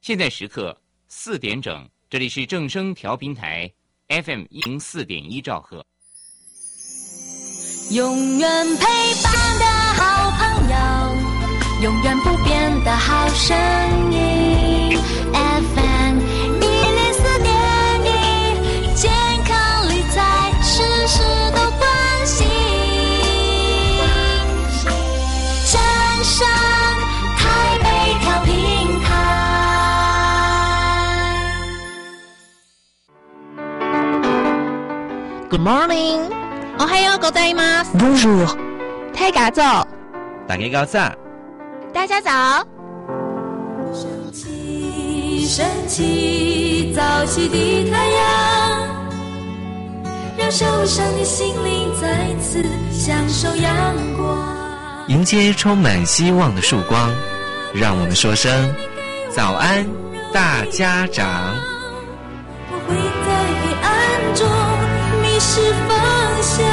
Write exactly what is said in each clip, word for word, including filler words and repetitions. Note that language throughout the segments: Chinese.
现在时刻四点整，这里是正声调频台 F M 一零四点一兆赫。 永远陪伴的好朋友，永远不变的好声音 F M 一零四点一，健康理财事事都关心。正声台北调频台。 Good morning， おはようございます。 Bonjour， 太嘎走， 大家早， 大家早。 升起，升起，早起的太阳，让受伤的心灵再次享受阳光。 迎接充满希望的曙光，让我们说声早安，大家长。 我会在黑暗中迷失方向。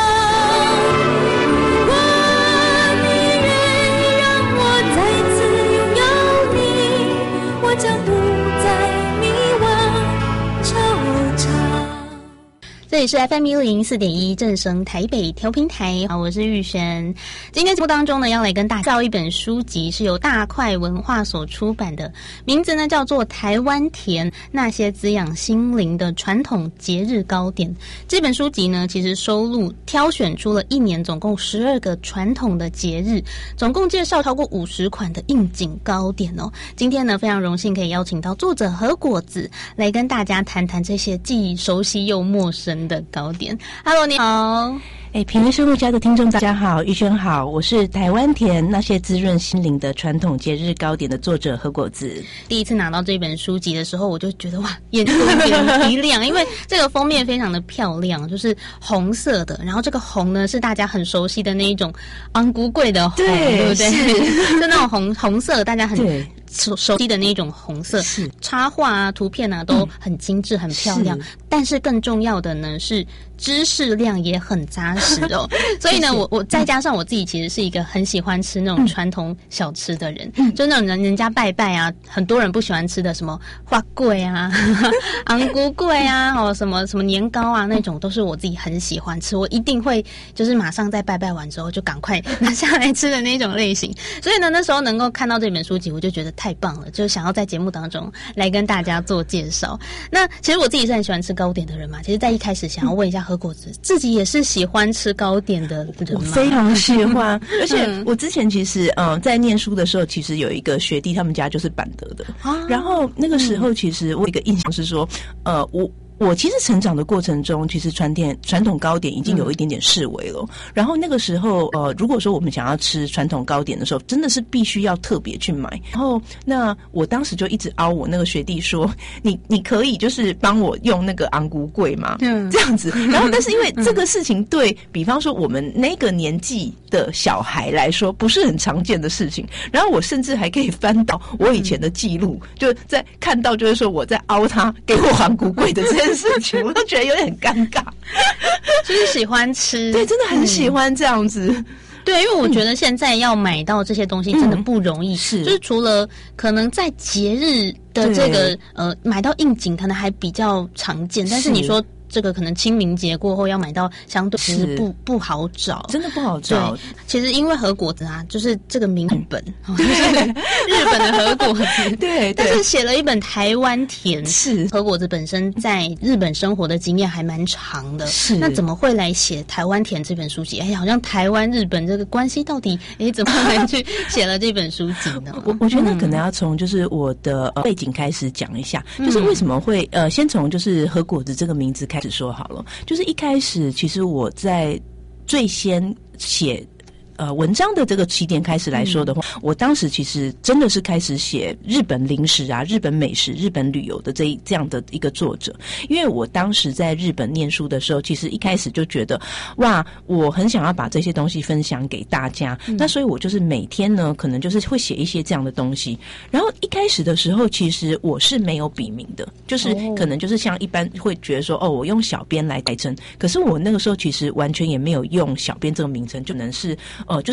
如果你愿意让我再次拥有你，我将不再迷惘惆怅。 这里是 F M 一零四点一正声台北调频台，好，我是玉璇。今天节目当中呢，要来跟大家介绍一本书籍，是由大块文化所出版的，名字呢叫做《台湾甜：那些滋养心灵的传统节日糕点》。这本书籍呢，其实收录挑选出了一年总共十二个传统的节日，总共介绍超过五十款的应景糕点哦。今天呢，非常荣幸可以邀请到作者何果子来跟大家谈谈这些既熟悉又陌生的糕点。Hello， 你好。 哎，品味生活家的听众大家好，玉轩好，我是台湾甜那些滋润心灵的传统节日糕点的作者何果子。 第一次拿到这本书籍的时候，我就觉得哇，眼睛一亮，因为这个封面非常的漂亮，就是红色的，然后这个红呢是大家很熟悉的那一种昂古贵的红， 对, 对不对？就那种红红色，大家很熟熟悉的那种红色，是插画啊、图片啊都很精致、很漂亮。但是更重要的呢是知识量也很扎实哦。所以呢，我我再加上我自己其实是一个很喜欢吃那种传统小吃的人，嗯、就那种人人家拜拜啊，很多人不喜欢吃的什么花粿啊、昂古粿啊，哦什么什么年糕啊那种，都是我自己很喜欢吃，我一定会就是马上在拜拜完之后就赶快拿下来吃的那种类型。所以呢，那时候能够看到这本书籍，我就觉得太棒了，就想要在节目当中来跟大家做介绍。那其实我自己是很喜欢吃糕点的人嘛，其实在一开始想要问一下何果子，自己也是喜欢吃糕点的人吗？ 我非常喜欢，而且我之前其实嗯、呃、在念书的时候，其实有一个学弟，他们家就是板德的，啊、然后那个时候其实我有一个印象是说，呃我。我其实成长的过程中，其实传点传统糕点已经有一点点式微了。嗯、然后那个时候，呃，如果说我们想要吃传统糕点的时候，真的是必须要特别去买。然后，那我当时就一直凹我那个学弟说：“你你可以就是帮我用那个昂古粿吗？”嗯，这样子。然后，但是因为这个事情对比方说我们那个年纪的小孩来说，不是很常见的事情。然后我甚至还可以翻到我以前的记录，就在看到就是说我在凹他给我昂古粿的这件事情，我都觉得有点尴尬。 就是喜欢吃， 对，真的很喜欢这样子。嗯、 对，因为我觉得现在要买到这些东西真的不容易，嗯、是就是除了可能在节日的这个呃买到应景，可能还比较常见，但是你说。这个可能清明节过后要买到相对其实不不好找， 真的不好找。 对，其实因为和果子啊，就是这个名日本，就是日本的和果子， 对， 但是写了一本台湾甜， 是和果子本身在日本生活的经验还蛮长的，是那怎么会来写台湾甜这本书籍？哎，好像台湾日本这个关系到底哎怎么来去写了这本书籍呢？ 我我觉得可能要从就是我的、呃、背景开始讲一下，就是为什么会呃先从就是和果子这个名字开始。开始说好了，就是一开始其实我在最先写呃文章的这个起点开始来说的话，嗯、我当时其实真的是开始写日本零食啊、日本美食、日本旅游的这一这样的一个作者。因为我当时在日本念书的时候，其实一开始就觉得哇，我很想要把这些东西分享给大家。嗯、那所以我就是每天呢，可能就是会写一些这样的东西。然后一开始的时候，其实我是没有笔名的，就是可能就是像一般会觉得说，哦，我用小编来代称。可是我那个时候其实完全也没有用小编这个名称，就能是。呃，就是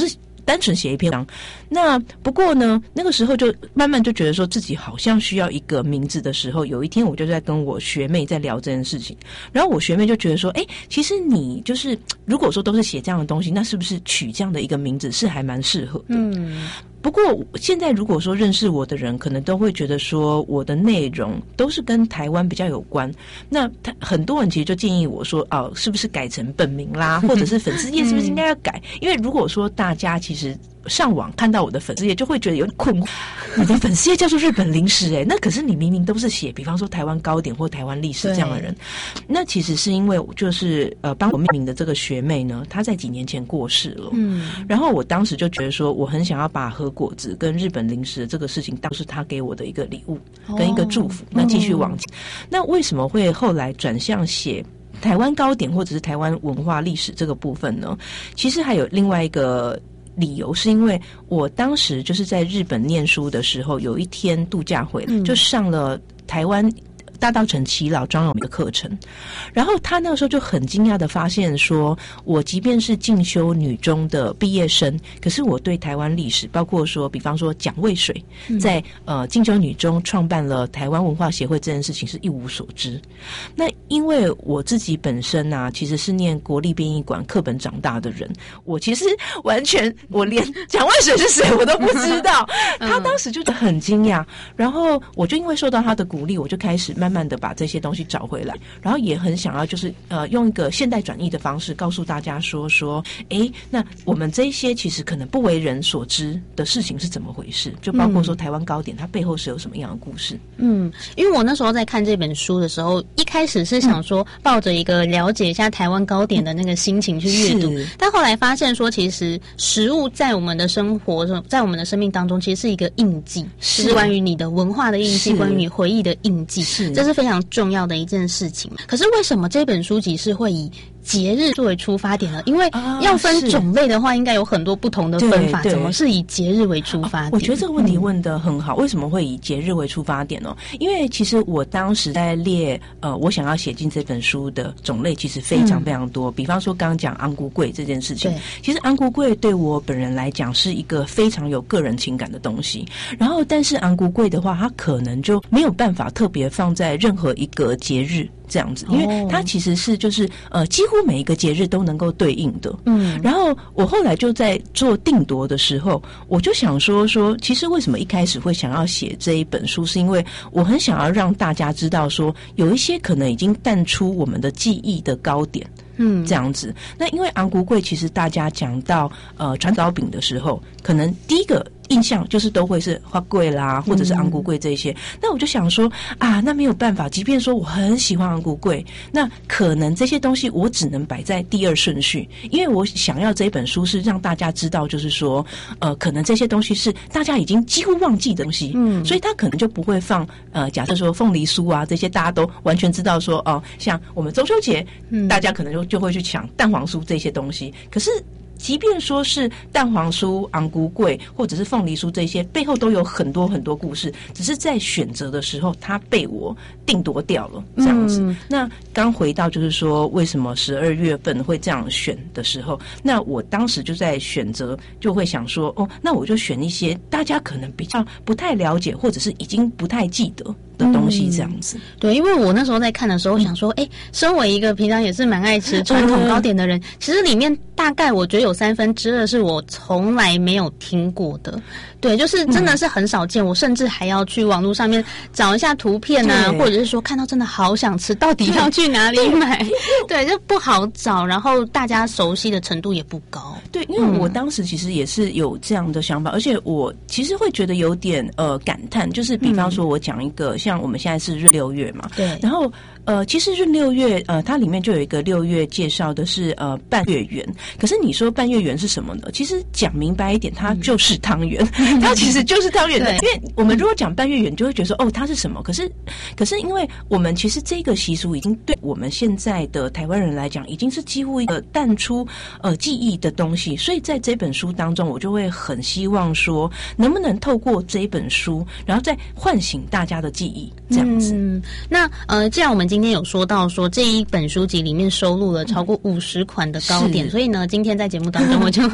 单纯写一篇文章。那不过呢，那个时候就慢慢就觉得说自己好像需要一个名字的时候，有一天我就在跟我学妹在聊这件事情，然后我学妹就觉得说，哎，其实你就是如果说都是写这样的东西，那是不是取这样的一个名字是还蛮适合的？嗯。不过现在如果说认识我的人可能都会觉得说我的内容都是跟台湾比较有关，那他很多人其实就建议我说哦，是不是改成本名啦，或者是粉丝页是不是应该要改？因为如果说大家其实上网看到我的粉丝页就会觉得有点困惑，你的粉丝页叫做日本零食诶、欸、那可是你明明都是写比方说台湾糕点或台湾历史这样的人，那其实是因为就是呃帮我命名的这个学妹呢，她在几年前过世了，嗯，然后我当时就觉得说我很想要把和果子跟日本零食的这个事情当是他给我的一个礼物跟一个祝福，那继续往前。那为什么会后来转向写台湾糕点或者是台湾文化历史这个部分呢？其实还有另外一个理由，是因为我当时就是在日本念书的时候，有一天度假回来，就上了台湾大稻埕耆老庄有一个课程，然后他那个时候就很惊讶的发现说，我即便是进修女中的毕业生，可是我对台湾历史，包括说比方说蒋渭水在呃进修女中创办了台湾文化协会这件事情是一无所知。那因为我自己本身啊其实是念国立编译馆课本长大的人，我其实完全我连蒋渭水是谁我都不知道他当时就很惊讶，然后我就因为受到他的鼓励，我就开始慢慢的把这些东西找回来，然后也很想要就是呃用一个现代转译的方式告诉大家说说，诶，那我们这些其实可能不为人所知的事情是怎么回事，就包括说台湾糕点它背后是有什么样的故事。 嗯，因为我那时候在看这本书的时候，一开始是想说抱着一个了解一下台湾糕点的那个心情去阅读，但后来发现说其实食物在我们的生活在我们的生命当中其实是一个印记，是关于你的文化的印记，关于你回忆的印记，是这是非常重要的一件事情。可是为什么这本书籍是会以节日作为出发点呢？因为要分种类的话应该有很多不同的分法，怎么是以节日为出发点？ 我觉得这个问题问得很好、嗯、为什么会以节日为出发点呢？因为其实我当时在列呃我想要写进这本书的种类其实非常非常多、嗯、比方说刚刚讲安菇粿这件事情，其实安菇粿对我本人来讲是一个非常有个人情感的东西，然后但是安菇粿的话它可能就没有办法特别放在任何一个节日这样子，因为它其实是就是呃几乎每一个节日都能够对应的。嗯，然后我后来就在做定夺的时候，我就想说说，其实为什么一开始会想要写这一本书，是因为我很想要让大家知道说，有一些可能已经淡出我们的记忆的糕点。嗯，这样子。那因为安菇粿，其实大家讲到呃传糕饼的时候，可能第一个印象就是都会是花粿啦，或者是安菇粿这一些、嗯。那我就想说啊，那没有办法，即便说我很喜欢安菇粿，那可能这些东西我只能摆在第二顺序，因为我想要这本书是让大家知道，就是说呃，可能这些东西是大家已经几乎忘记的东西，嗯，所以他可能就不会放呃，假设说凤梨酥啊这些大家都完全知道说哦、呃，像我们中秋节，嗯，大家可能就就会去抢蛋黄酥这些东西，可是即便说是蛋黄酥、安菇粿或者是凤梨酥这些，背后都有很多很多故事，只是在选择的时候它被我定夺掉了这样子、嗯、那刚回到就是说为什么十二月份会这样选的时候，那我当时就在选择就会想说哦，那我就选一些大家可能比较不太了解或者是已经不太记得的东西这样子、嗯、 对，因为我那时候在看的时候想说哎、嗯，身为一个平常也是蛮爱吃传统糕点的人、嗯、其实里面大概我觉得有三分之二是我从来没有听过的，对，就是真的是很少见、嗯、我甚至还要去网络上面找一下图片啊，或者是说看到真的好想吃到底要去哪里买， 对, 对，就不好找，然后大家熟悉的程度也不高。 对，因为我当时其实也是有这样的想法、嗯、而且我其实会觉得有点呃感叹，就是比方说我讲一个、嗯、像我们现在是闰六月嘛，对，然后呃其实闰六月呃它里面就有一个六月介绍的是呃半月圆，可是你说半月圆是什么呢？其实讲明白一点，它就是汤圆、嗯、它其实就是汤圆的，因为我们如果讲半月圆就会觉得说哦它是什么，可是可是因为我们其实这个习俗已经对我们现在的台湾人来讲已经是几乎一个淡出呃记忆的东西，所以在这本书当中我就会很希望说能不能透过这一本书然后再唤醒大家的记忆这样子。 嗯，那呃既然我们今天有说到说这一本书籍里面收录了超过五十款的糕点、嗯、所以呢今天在节目当中我就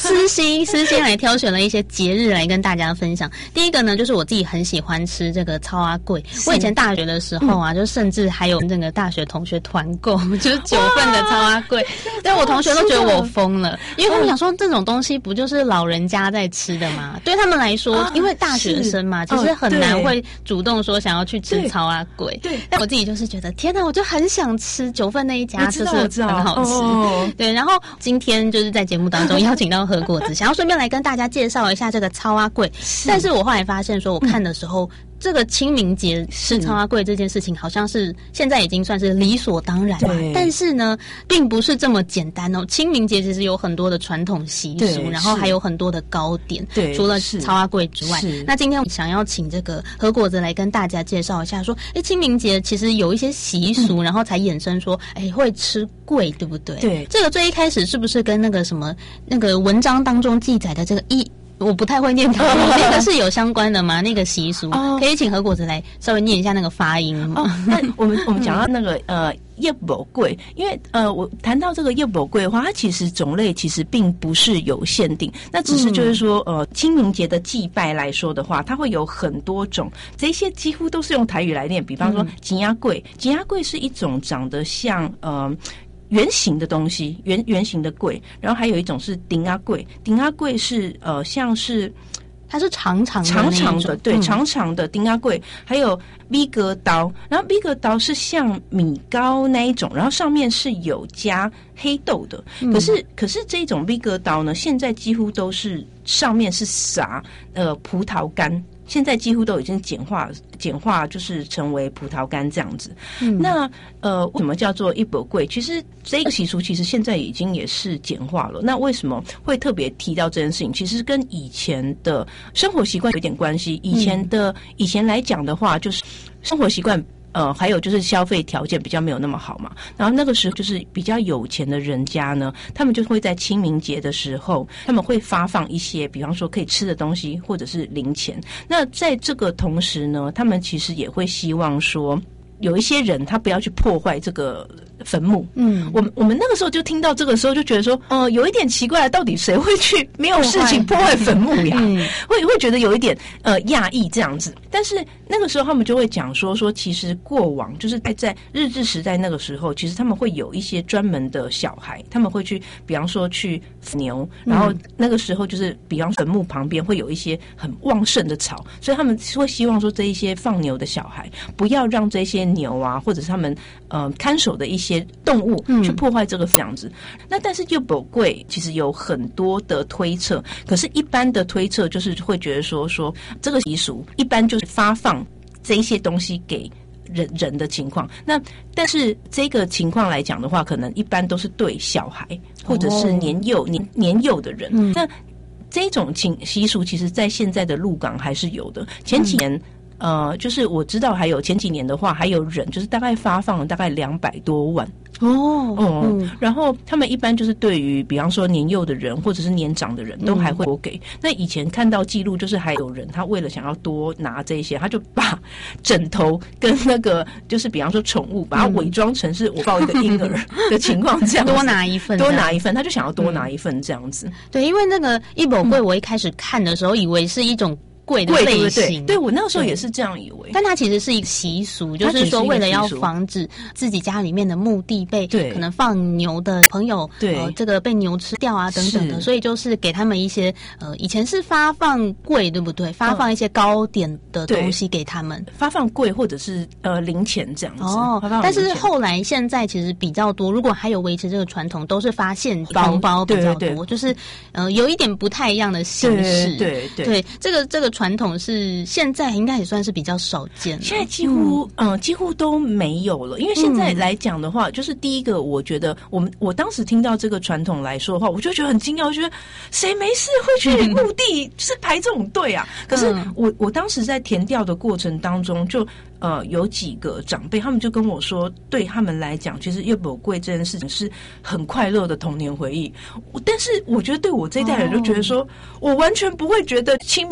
私心私心来挑选了一些节日来跟大家分享。第一个呢，就是我自己很喜欢吃这个草仔粿。我以前大学的时候啊，嗯、就甚至还有那个大学同学团购，就是九份的草仔粿。但我同学都觉得我疯了，因为他们想说这种东西不就是老人家在吃的吗？对他们来说，啊、因为大学生嘛，其实很难会主动说想要去吃草仔粿。对，但我自己就是觉得天哪，我就很想吃九份那一家，就是很好吃。哦、对，然后今天就是在节目当中邀请到何果子，想要顺便来跟大家介绍一下这个草仔粿。但是我后来发现说，我看的时候。嗯这个清明节吃草仔粿这件事情，好像是现在已经算是理所当然了。但是呢，并不是这么简单哦。清明节其实有很多的传统习俗，然后还有很多的糕点。对，除了草仔粿之外，那今天我想要请这个何果子来跟大家介绍一下，说，哎，清明节其实有一些习俗，嗯、然后才衍生说，哎，会吃粿，对不对？对，这个最一开始是不是跟那个什么那个文章当中记载的这个一？我不太会念台语，那个是有相关的吗？那个习俗、哦、可以请何果子来稍微念一下那个发音吗？ 哦、那我们我们讲到那个呃叶宝粿，因为呃我谈到这个叶宝粿的话，它其实种类其实并不是有限定，那只是就是说、嗯、呃清明节的祭拜来说的话，它会有很多种，这些几乎都是用台语来念，比方说金鸭粿，金鸭粿是一种长得像呃。圆形的东西，圆圆形的粿，然后还有一种是丁阿粿，丁阿粿是呃像是它是长长的长长的，对，嗯、长长的丁阿粿，还有米格刀，然后米格刀是像米糕那一种，然后上面是有加黑豆的，嗯、可是可是这种米格刀呢，现在几乎都是上面是撒呃葡萄干。现在几乎都已经简化，简化就是成为葡萄干这样子。嗯、那呃，为什么叫做一宝粿？其实这个习俗其实现在已经也是简化了。那为什么会特别提到这件事情？其实跟以前的生活习惯有点关系。以前的、嗯、以前来讲的话，就是生活习惯。呃，还有就是消费条件比较没有那么好嘛，然后那个时候就是比较有钱的人家呢，他们就会在清明节的时候，他们会发放一些，比方说可以吃的东西或者是零钱。那在这个同时呢，他们其实也会希望说，有一些人他不要去破坏这个坟墓。嗯，我们我们那个时候就听到这个时候就觉得说，呃，有一点奇怪，到底谁会去没有事情破坏坟墓呀？嗯、会会觉得有一点呃讶异这样子。但是那个时候他们就会讲说说，其实过往就是在在日治时代那个时候，其实他们会有一些专门的小孩，他们会去，比方说去牛，然后那个时候就是比方坟墓旁边会有一些很旺盛的草，所以他们会希望说这一些放牛的小孩不要让这些牛啊，或者是他们呃看守的一些动物去破坏这个这样子。嗯、那但是叶宝粿其实有很多的推测，可是一般的推测就是会觉得说说这个习俗一般就是发放这一些东西给人人的情况。那但是这个情况来讲的话，可能一般都是对小孩或者是年幼、哦、年年幼的人。嗯、那这种情习俗其实在现在的鹿港还是有的。前几年。嗯呃，就是我知道还有前几年的话，还有人就是大概发放了大概两百多万哦，嗯，然后他们一般就是对于比方说年幼的人或者是年长的人都还会多给。嗯、那以前看到记录就是还有人他为了想要多拿这些，他就把枕头跟那个就是比方说宠物，把它伪装成是我抱一个婴儿的情况，这样多拿一份， 多拿一份，他就想要多拿一份这样子。嗯、 对，因为那个一宝粿，我一开始看的时候以为是一种。贵的类型， 对, 对, 对我那个时候也是这样以为， 但它其实是一个习俗，就是说为了要防止自己家里面的墓地被可能放牛的朋友，对、呃，这个被牛吃掉啊等等的，所以就是给他们一些呃，以前是发放粿，对不对？发放一些糕点的东西给他们， 发放粿或者是呃零钱这样子。哦， 但是后来现在其实比较多，如果还有维持这个传统，都是发现红包比较多，对对对，就是呃有一点不太一样的形式。对对 对, 对，这个这个。传统是现在应该也算是比较少见了， 现在几乎嗯、呃、几乎都没有了。因为现在来讲的话，嗯、就是第一个，我觉得我们我当时听到这个传统来说的话，我就觉得很惊讶，我觉得谁没事会去墓地就是排这种队啊？可是我我当时在田调的过程当中就。呃，有几个长辈，他们就跟我说，对他们来讲，其实叶宝粿这件事情是很快乐的童年回忆。但是我觉得对我这一代人就觉得说，哦、我完全不会觉得清明扫墓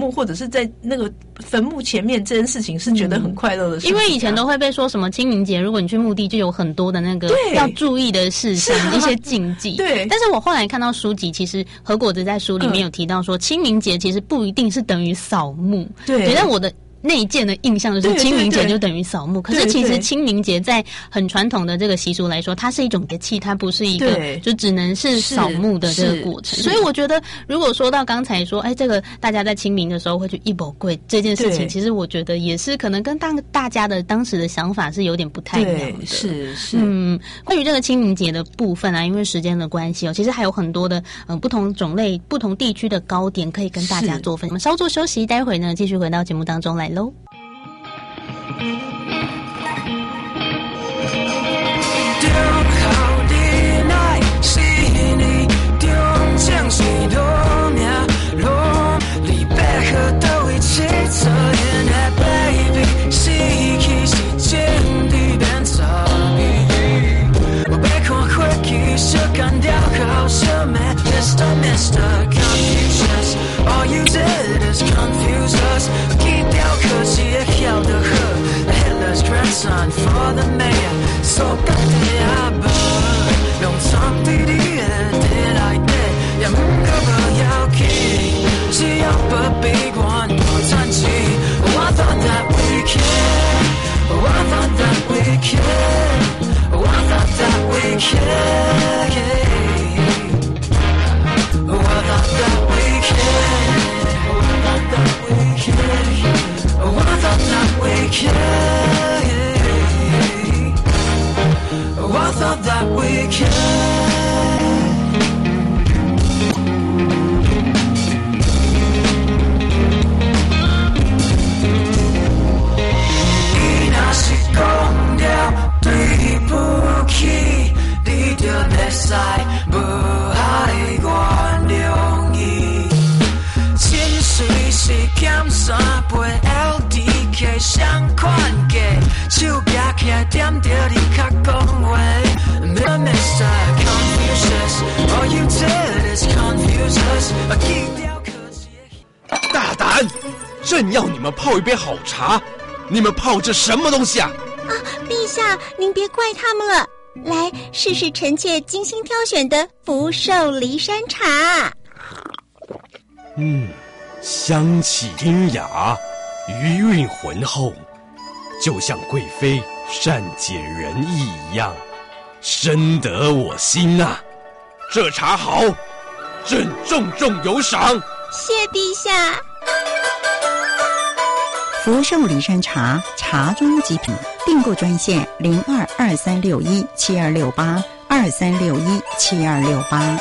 墓或者是在那个坟墓前面这件事情是觉得很快乐的事情、啊嗯、 因为以前都会被说什么清明节如果你去墓地就有很多的那个要注意的事项、啊、一些禁忌。 对， 但是我后来看到书籍，其实何果子在书里面有提到说、嗯、清明节其实不一定是等于扫墓。对，觉得我的内建的印象就是清明节就等于扫墓，可是其实清明节在很传统的这个习俗来说，它是一种节气，它不是一个就只能是扫墓的这个过程。所以我觉得，如果说到刚才说，哎，这个大家在清明的时候会去一宝柜这件事情，其实我觉得也是可能跟当大家的当时的想法是有点不太一样的。 是是。 嗯，关于这个清明节的部分啊，因为时间的关系哦，其实还有很多的嗯、呃、不同种类、不同地区的糕点可以跟大家做分享。我们稍作休息，待会呢继续回到节目当中来喽。 All you did is confuse us. Keep down 可惜也晓得喝 Hitler's grandson for the mayor. So got the apple. 用长地的的来的，也唔可不要紧，只要不悲观多叹气。I thought that we can. I thought that we can. I thought that we can. I thought that we can. I thought that we can. Oh, I thought that we can. Oh, I thought that we can. 你若是讲了对不起，你就袂使不爱原谅伊。清水是减三杯 L D K 双款价，手举起来点着你较讲话。Mister Confucius, all you did is confuse us. 大胆！朕要你们泡一杯好茶，你们泡这什么东西啊？ 啊，陛下，您别怪他们了。来，试试臣妾精心挑选的福寿梨山茶。 嗯，香气清雅，余韵浑厚，就像贵妃善解人意一样，深得我心啊！这茶好，朕重重有赏。 谢陛下。 福寿梨山茶，茶中极品。订购专线零二二三六一七二六八二三六一七二六八。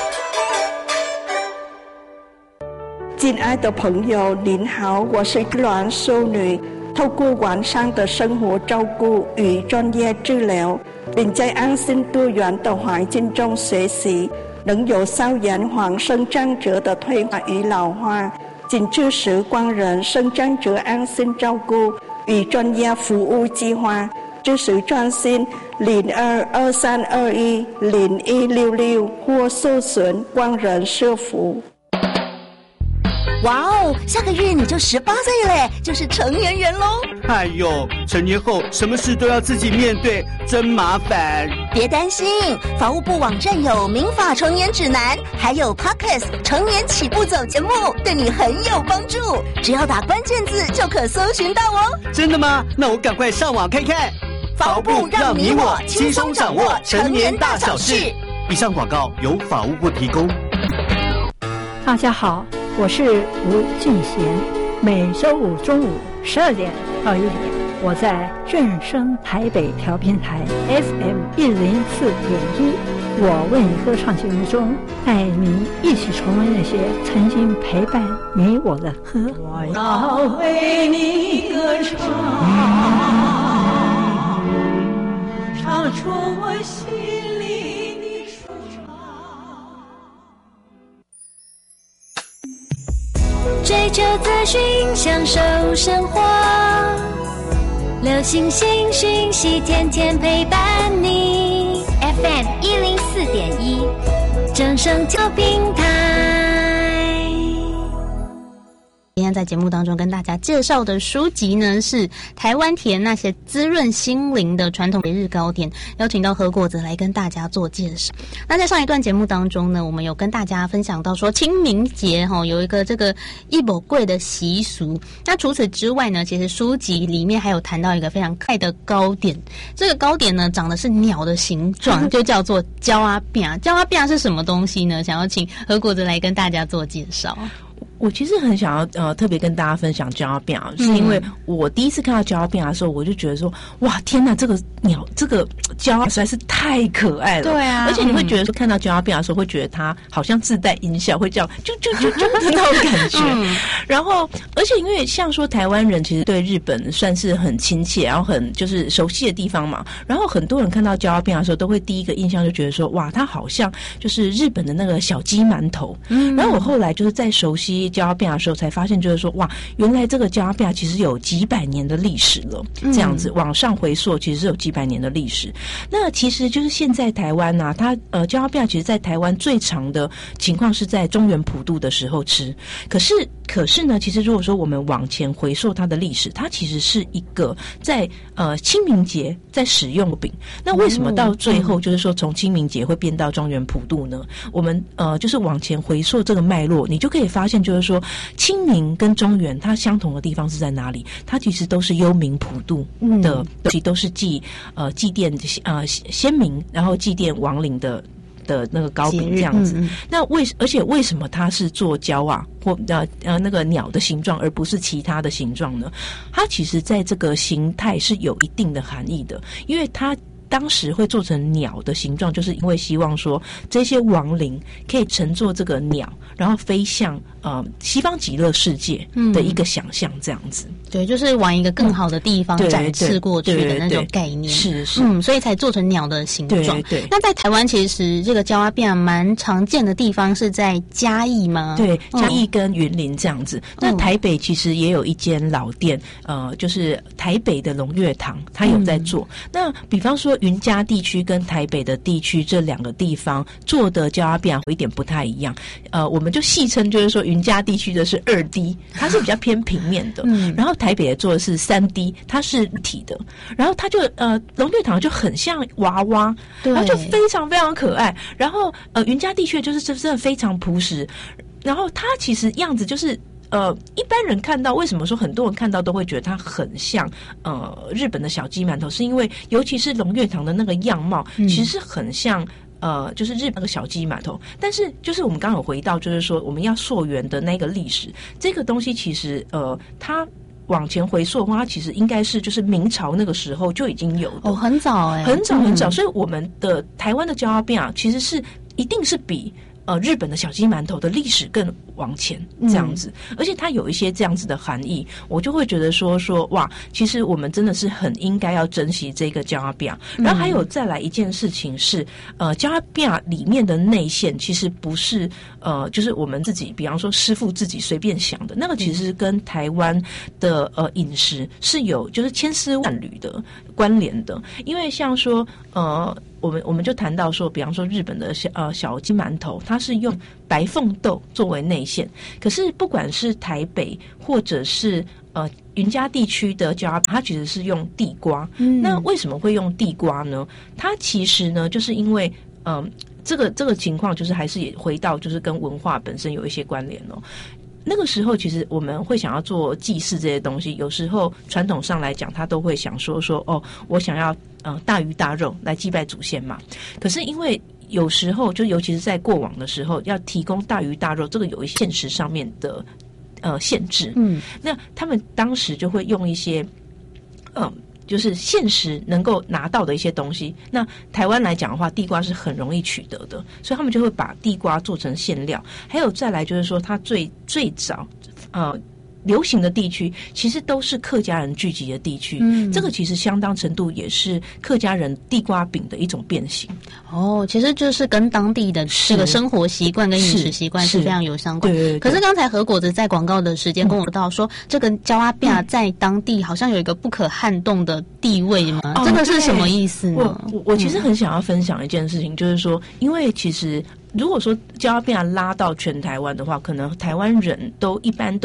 亲爱的朋友，您好，我是栾淑女。透过完善的生活照顾与专业治疗，并在安心多元的环境中学习，能有效延缓生长者的退化与老化。仅支持光人生长者安心照顾与专业服务计划，支持专线零二二三二一零一六六或搜寻光人社福。 哇哦，下个月你就十八岁了，就是成年人喽！ 哎呦，成年后什么事都要自己面对，真麻烦。 别担心，法务部网站有民法成年指南，还有 Podcast 成年起步走节目，对你很有帮助。只要打关键字就可搜寻到哦。 真的吗？那我赶快上网看看。 法务部让你我轻松掌握成年大小事。 以上广告由法务部提供。 大家好，我是吴俊贤，每周五中午十二点到一点，我在正声台北调频台 F M 一零四点一，我为你歌唱节目中，带您一起重温那些曾经陪伴你我的歌。 我要为你歌唱，嗯、唱出我心里的舒畅。 追求资讯，享受生活，流行新讯息，天天陪伴你。F M 一零四点一，正声调平台。 今天天在节目当中跟大家介绍的书籍呢，是台湾甜那些滋润心灵的传统节日糕点，邀请到何果子来跟大家做介绍。那在上一段节目当中呢，我们有跟大家分享到说清明节哈、哦、有一个这个一宝贵的习俗。那除此之外呢，其实书籍里面还有谈到一个非常可爱的糕点，这个糕点呢长的是鸟的形状，就叫做焦阿饼。焦阿饼是什么东西呢？想要请何果子来跟大家做介绍。 我其实很想要呃特别跟大家分享焦阿饼，是因为我第一次看到焦阿饼的时候，我就觉得说，哇，天哪，这个鸟这个焦阿实在是太可爱了。对啊，而且你会觉得说，看到焦阿饼的时候，会觉得它好像自带音效，会这样就就就就的那种感觉。嗯、然后，而且因为像说台湾人其实对日本算是很亲切，然后很就是熟悉的地方嘛。然后很多人看到焦阿饼的时候，都会第一个印象就觉得说，哇，它好像就是日本的那个小鸡馒头。嗯，然后我后来就是在熟悉焦阿饼的时候才发现，就是说哇，原来这个焦阿饼其实有几百年的历史了。这样子往上回溯，其实是有几百年的历史。那其实就是现在台湾啊，它呃焦阿饼其实在台湾最长的情况是在中原普渡的时候吃。可是可是呢，其实如果说我们往前回溯它的历史，它其实是一个在呃清明节在使用的饼。那为什么到最后就是说从清明节会变到中原普渡呢？我们呃就是往前回溯这个脉络，你就可以发现就是说。清明跟中原它相同的地方是在哪里？它其实都是幽冥普渡的，其实都是祭呃祭奠呃先民，然后祭奠亡灵的的那个糕饼这样子。嗯嗯那为而且为什么它是做焦啊或呃呃那个鸟的形状，而不是其他的形状呢？它其实在这个形态是有一定的含义的，因为它。当时会做成鸟的形状，就是因为希望说这些亡灵可以乘坐这个鸟，然后飞向呃西方极乐世界的一个想象，这样子。嗯、 对，就是往一个更好的地方展示过去的那种概念。是是，嗯，所以才做成鸟的形状。对对。那在台湾，其实这个焦阿饼蛮常见的地方是在嘉义吗？ 对，嘉义跟云林这样子。嗯、那台北其实也有一间老店，呃，就是台北的龙月堂，它有在做。嗯、那比方说。云嘉地区跟台北的地区这两个地方做的焦阿饼有一点不太一样，呃，我们就戏称就是说云嘉地区的是二 D， 它是比较偏平面的，嗯，然后台北的做的是三 D， 它是立体的，然后它就呃龙月堂就很像娃娃，然后就非常非常可爱，然后呃云嘉地区就是真的非常朴实，然后它其实样子就是。呃，一般人看到，为什么说很多人看到都会觉得它很像呃日本的小鸡馒头？是因为尤其是龙月堂的那个样貌，嗯、其实是很像呃，就是日本那个小鸡馒头。但是就是我们刚刚有回到，就是说我们要溯源的那个历史，这个东西其实呃它。往前回溯的话，它其实应该是就是明朝那个时候就已经有的哦，很早哎、欸，很早很早。嗯、所以我们的台湾的焦阿饼啊，其实是一定是比。呃，日本的小鸡馒头的历史更往前这样子，嗯、而且它有一些这样子的含义，我就会觉得说说哇，其实我们真的是很应该要珍惜这个焦阿饼。嗯、然后还有再来一件事情是，呃，焦阿饼里面的内馅其实不是呃，就是我们自己，比方说师傅自己随便想的，那个其实跟台湾的呃饮食是有就是千丝万缕的关联的，因为像说呃。我们我们就谈到说，比方说日本的小呃小鸡馒头，它是用白凤豆作为内馅。可是不管是台北或者是呃云嘉地区的焦阿饼，它其实是用地瓜。嗯、那为什么会用地瓜呢？它其实呢，就是因为嗯、呃、这个这个情况，就是还是也回到就是跟文化本身有一些关联哦。那个时候，其实我们会想要做祭祀这些东西，有时候传统上来讲，他都会想说说哦，我想要呃大鱼大肉来祭拜祖先嘛。可是因为有时候，就尤其是在过往的时候，要提供大鱼大肉，这个有一现实上面的呃限制。嗯，那他们当时就会用一些嗯。呃就是现实能够拿到的一些东西。那台湾来讲的话，地瓜是很容易取得的，所以他们就会把地瓜做成馅料。还有再来就是说，它最最早呃流行的地区，其实都是客家人聚集的地区。嗯，这个其实相当程度也是客家人地瓜饼的一种变形。 哦，其实就是跟当地的这个生活习惯跟饮食习惯是非常有相关。对对对。可是刚才何果子在广告的时间跟我说到说，嗯、这个焦阿饼在当地好像有一个不可撼动的地位吗？嗯、这个是什么意思呢？ 我我我其实很想要分享一件事情，嗯、就是说，因为其实如果说焦阿饼拉到全台湾的话，可能台湾人都一般都不。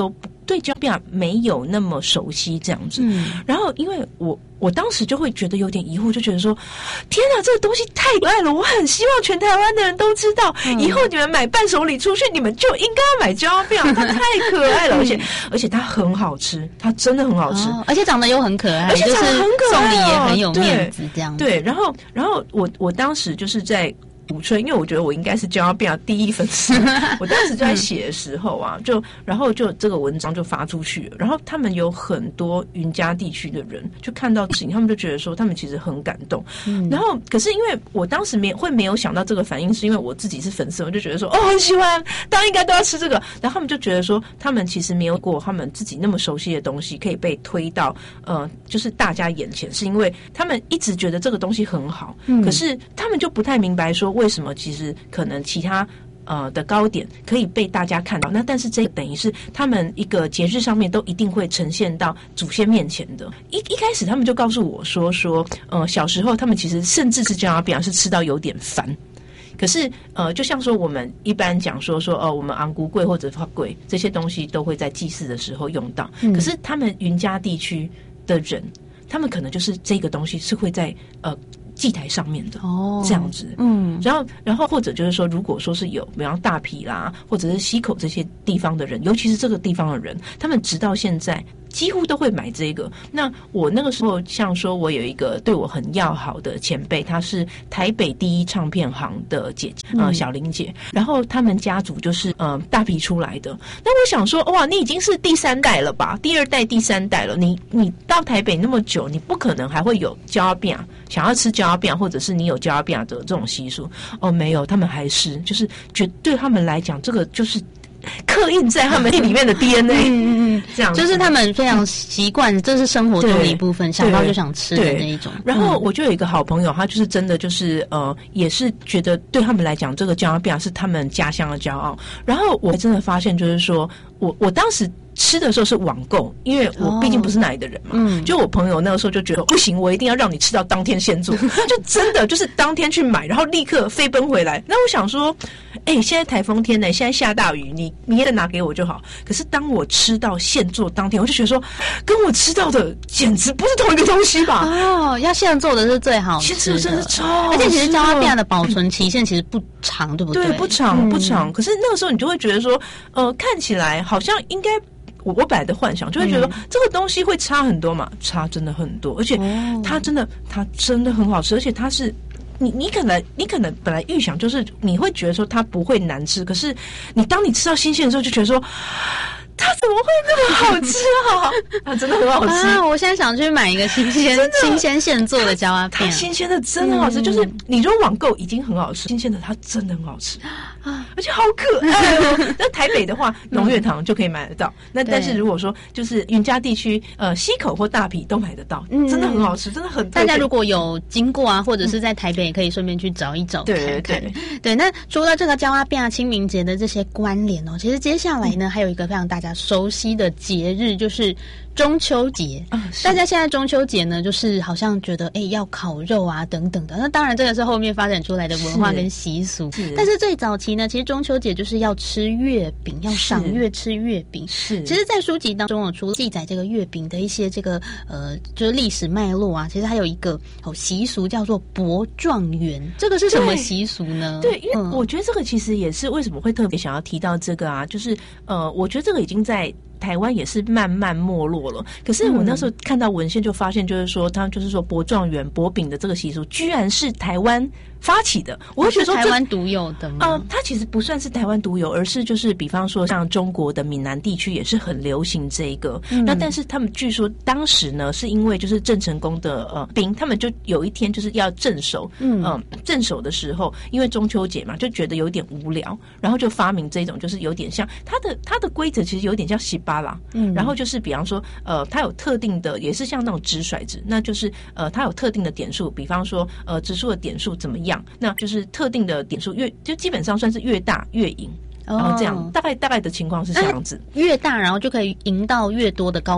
对胶饼没有那么熟悉这样子。嗯，然后因为我我当时就会觉得有点疑惑，就觉得说，天哪，这个东西太可爱了！我很希望全台湾的人都知道，嗯、以后你们买伴手礼出去，你们就应该要买胶饼，它太可爱了，而且而且它很好吃，它真的很好吃， 哦、而且长得又很可爱， 而且长得很可爱、哦， 送礼也很有面子，这样子。 对，然后然后我我当时就是在鼓吹，因为我觉得我应该是胶饼第一粉丝。我当时就在写的时候啊，就然后就这个文章就发出去了，然后他们有很多云嘉地区的人就看到事情，他们就觉得说他们其实很感动。嗯、然后可是因为我当时没会没有想到这个反应，是因为我自己是粉丝，我就觉得说哦很喜欢，大家应该都要吃这个。然后他们就觉得说，他们其实没有过他们自己那么熟悉的东西可以被推到呃就是大家眼前，是因为他们一直觉得这个东西很好，嗯、可是他们就不太明白说。为什么其实可能其他呃的糕点可以被大家看到？那但是这等于是他们一个节日上面都一定会呈现到祖先面前的。一一开始他们就告诉我说说，呃，小时候他们其实甚至是胶饼是吃到有点烦。可是呃，就像说我们一般讲说说呃，我们昂古粿或者花粿这些东西都会在祭祀的时候用到，嗯、可是他们云嘉地区的人，他们可能就是这个东西是会在呃。祭台上面的哦，这样子，嗯，然后，然后或者就是说，如果说是有，比方大埤啦，或者是溪口这些地方的人，尤其是这个地方的人，他们直到现在几乎都会买这个。那我那个时候，像说我有一个对我很要好的前辈，她是台北第一唱片行的姐姐，呃，小玲姐，然后他们家族就是呃大埤出来的。那我想说，哇，你已经是第三代了吧？第二代、第三代了，你你到台北那么久，你不可能还会有胶饼，想要吃胶饼，或者是你有胶饼的这种习俗哦，没有，他们还是就是觉对他们来讲，这个就是刻印在他们里面的 D N A， 嗯嗯，这样就是他们非常习惯，这是生活中的一部分，想到就想吃的那一种。 然后我就有一个好朋友，他就是真的就是呃，也是觉得对他们来讲，这个胶饼是他们家乡的骄傲。然后我真的发现，就是说我我当时。吃的时候是网购，因为我毕竟不是那里的人嘛。嗯，就我朋友那个时候就觉得不行，我一定要让你吃到当天现做，就真的就是当天去买，然后立刻飞奔回来。那我想说，哎、欸，现在台风天呢、欸，现在下大雨，你明天再拿给我就好。可是当我吃到现做当天，我就觉得说，跟我吃到的简直不是同一个东西吧？ 哦，要现做的是最好吃的， 现做真的超好吃的， 而且其实胶饼的保存期限其实不长，对不对？ 对，不长不长。嗯、可是那个时候你就会觉得说，呃，看起来好像应该。我我本来的幻想就会觉得、嗯、这个东西会差很多嘛，差真的很多，而且它真的、哦、它真的很好吃，而且它是你你可能你可能本来预想就是你会觉得说它不会难吃，可是你当你吃到新鲜的时候就觉得说。它怎么会那么好吃啊？啊，真的很好吃啊！我现在想去买一个新鲜、新鲜现做的胶阿片， 新鲜的真的很好吃。嗯、就是你如果网购已经很好吃，新鲜的它真的很好吃啊，而且好可爱哦。那台北的话，农乐堂就可以买得到。嗯、那但是如果说就是云嘉地区，呃，溪口或大埤都买得到，嗯、真的很好吃，真的很。 大家如果有经过啊，或者是在台北，也可以顺便去找一找看看。对对对，对。那除了这个胶阿片啊、清明节的这些关联哦，其实接下来呢，嗯、还有一个非常大家熟悉的节日就是中秋节。啊、大家现在中秋节呢，就是好像觉得哎、欸、要烤肉啊等等的。那当然这个是后面发展出来的文化跟习俗。是但是最早期呢，其实中秋节就是要吃月饼，要赏月吃月饼。是。其实，在书籍当中有除了记载这个月饼的一些这个呃就是历史脉络啊，其实还有一个哦习俗叫做博状元。这个是什么习俗呢？ 对，因为我觉得这个其实也是为什么会特别想要提到这个啊，就是呃，我觉得这个已经在。台湾也是慢慢没落了，可是我那时候看到文献就发现，就是说，他就是说博状元、博饼的这个习俗，居然是台湾发起的。我会觉得说台湾独有的吗？ 呃，它其实不算是台湾独有，而是就是比方说像中国的闽南地区也是很流行这个。嗯、那但是他们据说当时呢，是因为就是郑成功的呃兵，他们就有一天就是要镇守，嗯、呃，镇守的时候，因为中秋节嘛，就觉得有点无聊，然后就发明这种，就是有点像它的它的规则其实有点像喜巴拉，嗯，然后就是比方说，呃，它有特定的，也是像那种直甩子，那就是呃，它有特定的点数，比方说，呃，指数的点数怎么样，那就是特定的点数越就基本上算是越大越赢。然后这样，大概大概的情况是这样子， 越大然后就可以赢到越多的糕饼吗？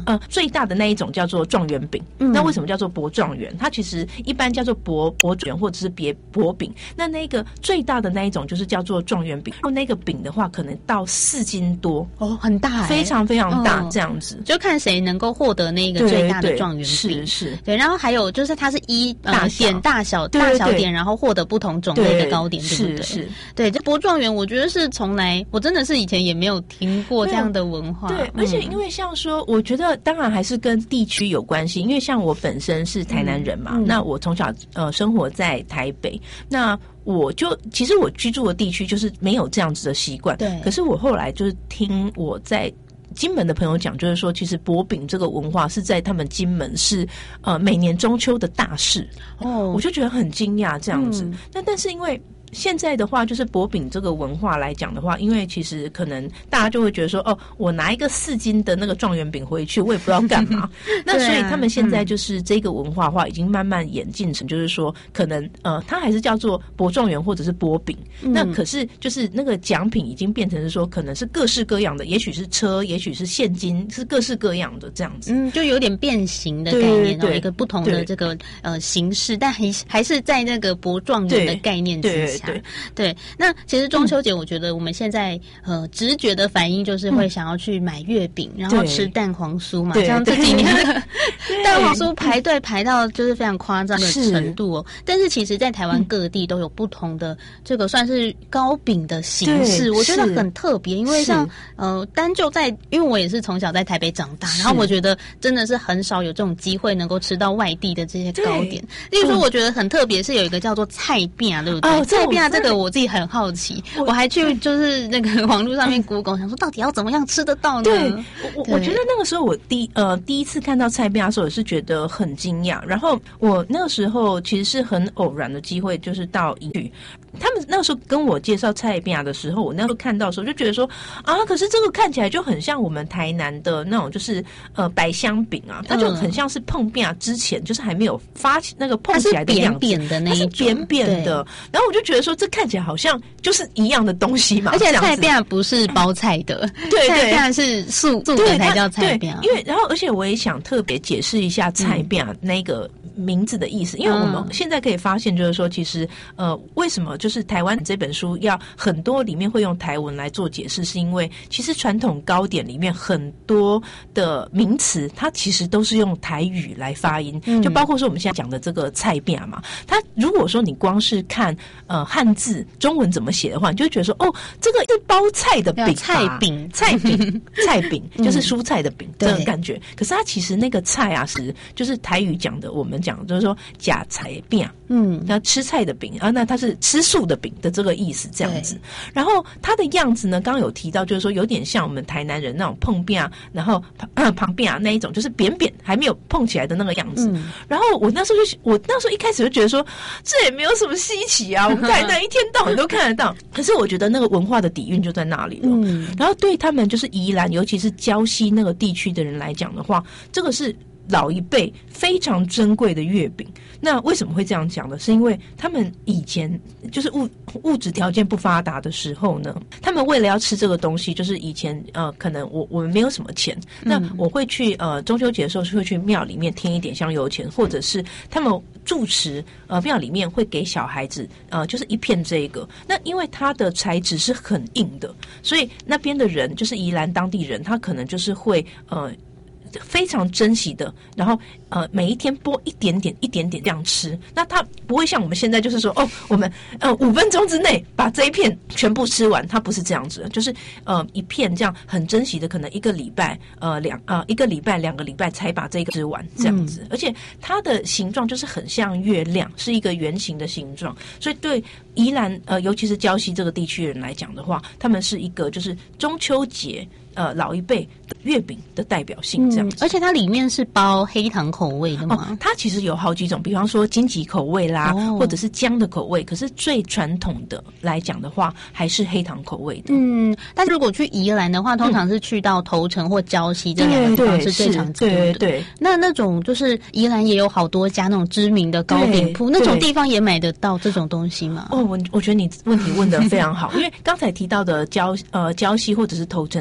呃最大的那一种叫做状元饼。嗯、那为什么叫做薄状元？它其实一般叫做薄薄状元或者是别薄饼。那那个最大的那一种就是叫做状元饼，那个饼的话可能到四斤多哦，很大、欸， 非常非常大、 哦， 这样子就看谁能够获得那个最大的状元饼。 是是， 对。然后还有就是它是依呃大小点大小对对对大小点，然后获得不同种类的糕点，对不对？ 是是， 对。这薄状元我觉得是从来我真的是以前也没有听过这样的文化。 对，而且因为像说，我觉得当然还是跟地区有关系，因为像我本身是台南人嘛，嗯、那我从小呃生活在台北，那我就其实我居住的地区就是没有这样子的习惯。对，可是我后来就是听我在金门的朋友讲，就是说其实薄饼这个文化是在他们金门是呃每年中秋的大事。哦，我就觉得很惊讶这样子。嗯、那但是因为现在的话，就是薄饼这个文化来讲的话，因为其实可能大家就会觉得说，哦，我拿一个四斤的那个状元饼回去，我也不知道干嘛。那所以他们现在就是这个文化化已经慢慢演进成，就是说，可能呃，它还是叫做薄状元或者是薄饼。嗯、那可是就是那个奖品已经变成是说，可能是各式各样的，也许是车，也许是现金，是各式各样的这样子。 嗯，就有点变形的概念，然后一个不同的这个呃形式，但还还是在那个薄状元的概念之下。对对，那其实中秋节，我觉得我们现在、嗯、呃直觉的反应就是会想要去买月饼，嗯、然后吃蛋黄酥嘛。像这几年蛋黄酥排队排到就是非常夸张的程度哦。但是其实，在台湾各地都有不同的这个算是糕饼的形式，我觉得很特别。因为像呃单就在，因为我也是从小在台北长大，然后我觉得真的是很少有这种机会能够吃到外地的这些糕点。例如说，我觉得很特别是有一个叫做菜饼啊，对不对？哦、菜饼啊，这个我自己很好奇，我, 我还去就是那个网络上面 Google 想说到底要怎么样吃得到呢？ 对，我我觉得那个时候我第呃第一次看到菜饼的时候，我是觉得很惊讶。然后我那个时候其实是很偶然的机会，就是到营区。他们那个时候跟我介绍菜饼的时候，我那时候看到的时候就觉得说啊，可是这个看起来就很像我们台南的那种，就是呃百香饼啊，它就很像是碰饼之前就是还没有发起那个碰起来的样子， 扁扁的那一种， 它是扁扁的。然后我就觉得说，这看起来好像就是一样的东西嘛。 而且菜饼不是包菜的，对，菜饼是素素的才叫菜饼。 因为然后而且我也想特别解释一下菜饼那个名字的意思，因为我们现在可以发现，就是说其实呃为什么就是台湾这本书要很多里面会用台文来做解释，是因为其实传统糕点里面很多的名词，它其实都是用台语来发音，嗯、就包括说我们现在讲的这个菜饼嘛。它如果说你光是看呃汉字中文怎么写的话，你就会觉得说哦，这个是包菜的饼， 菜饼， 菜饼，菜饼就是蔬菜的饼这种感觉。可是它其实那个菜啊，是就是台语讲的，我们讲就是说假菜饼，嗯，那吃菜的饼啊，那它是吃素的饼的这个意思，这样子。然后它的样子呢，刚刚有提到，就是说有点像我们台南人那种碰饼，然后旁边啊那一种就是扁扁还没有碰起来的那个样子。嗯、然后我那时候就我那时候一开始就觉得说，这也没有什么稀奇啊，我们台南一天到晚都看得到。可是我觉得那个文化的底蕴就在那里了。嗯、然后对他们就是宜兰，尤其是礁溪那个地区的人来讲的话，这个是老一辈非常珍贵的月饼。那为什么会这样讲呢？是因为他们以前就是物物质条件不发达的时候呢，他们为了要吃这个东西，就是以前呃，可能我我们没有什么钱，那我会去呃中秋节的时候是会去庙里面添一点香油钱，或者是他们住持呃庙里面会给小孩子呃就是一片这个。那因为它的材质是很硬的，所以那边的人就是宜兰当地人，他可能就是会呃。非常珍惜的，然后呃每一天剥一点点一点点这样吃，那它不会像我们现在就是说哦，我们呃五分钟之内把这一片全部吃完，它不是这样子的，就是呃一片这样很珍惜的，可能一个礼拜呃两呃一个礼拜两个礼拜才把这个吃完这样子，嗯、而且它的形状就是很像月亮，是一个圆形的形状，所以对宜兰呃尤其是礁溪这个地区人来讲的话，他们是一个就是中秋节。呃，老一辈的月饼的代表性这样子、 嗯，而且它里面是包黑糖口味的吗？ 哦，它其实有好几种，比方说荆棘口味啦，哦、或者是姜的口味。可是最传统的来讲的话，还是黑糖口味的。 嗯，但是如果去宜兰的话，通常是去到头城或礁溪这两个地方是最常见的。 对 对, 对, 对， 那那种就是宜兰也有好多家那种知名的糕饼铺，那种地方也买得到这种东西吗？ 哦，我我觉得你问题问得非常好，因为刚才提到的礁呃礁溪或者是头城，其实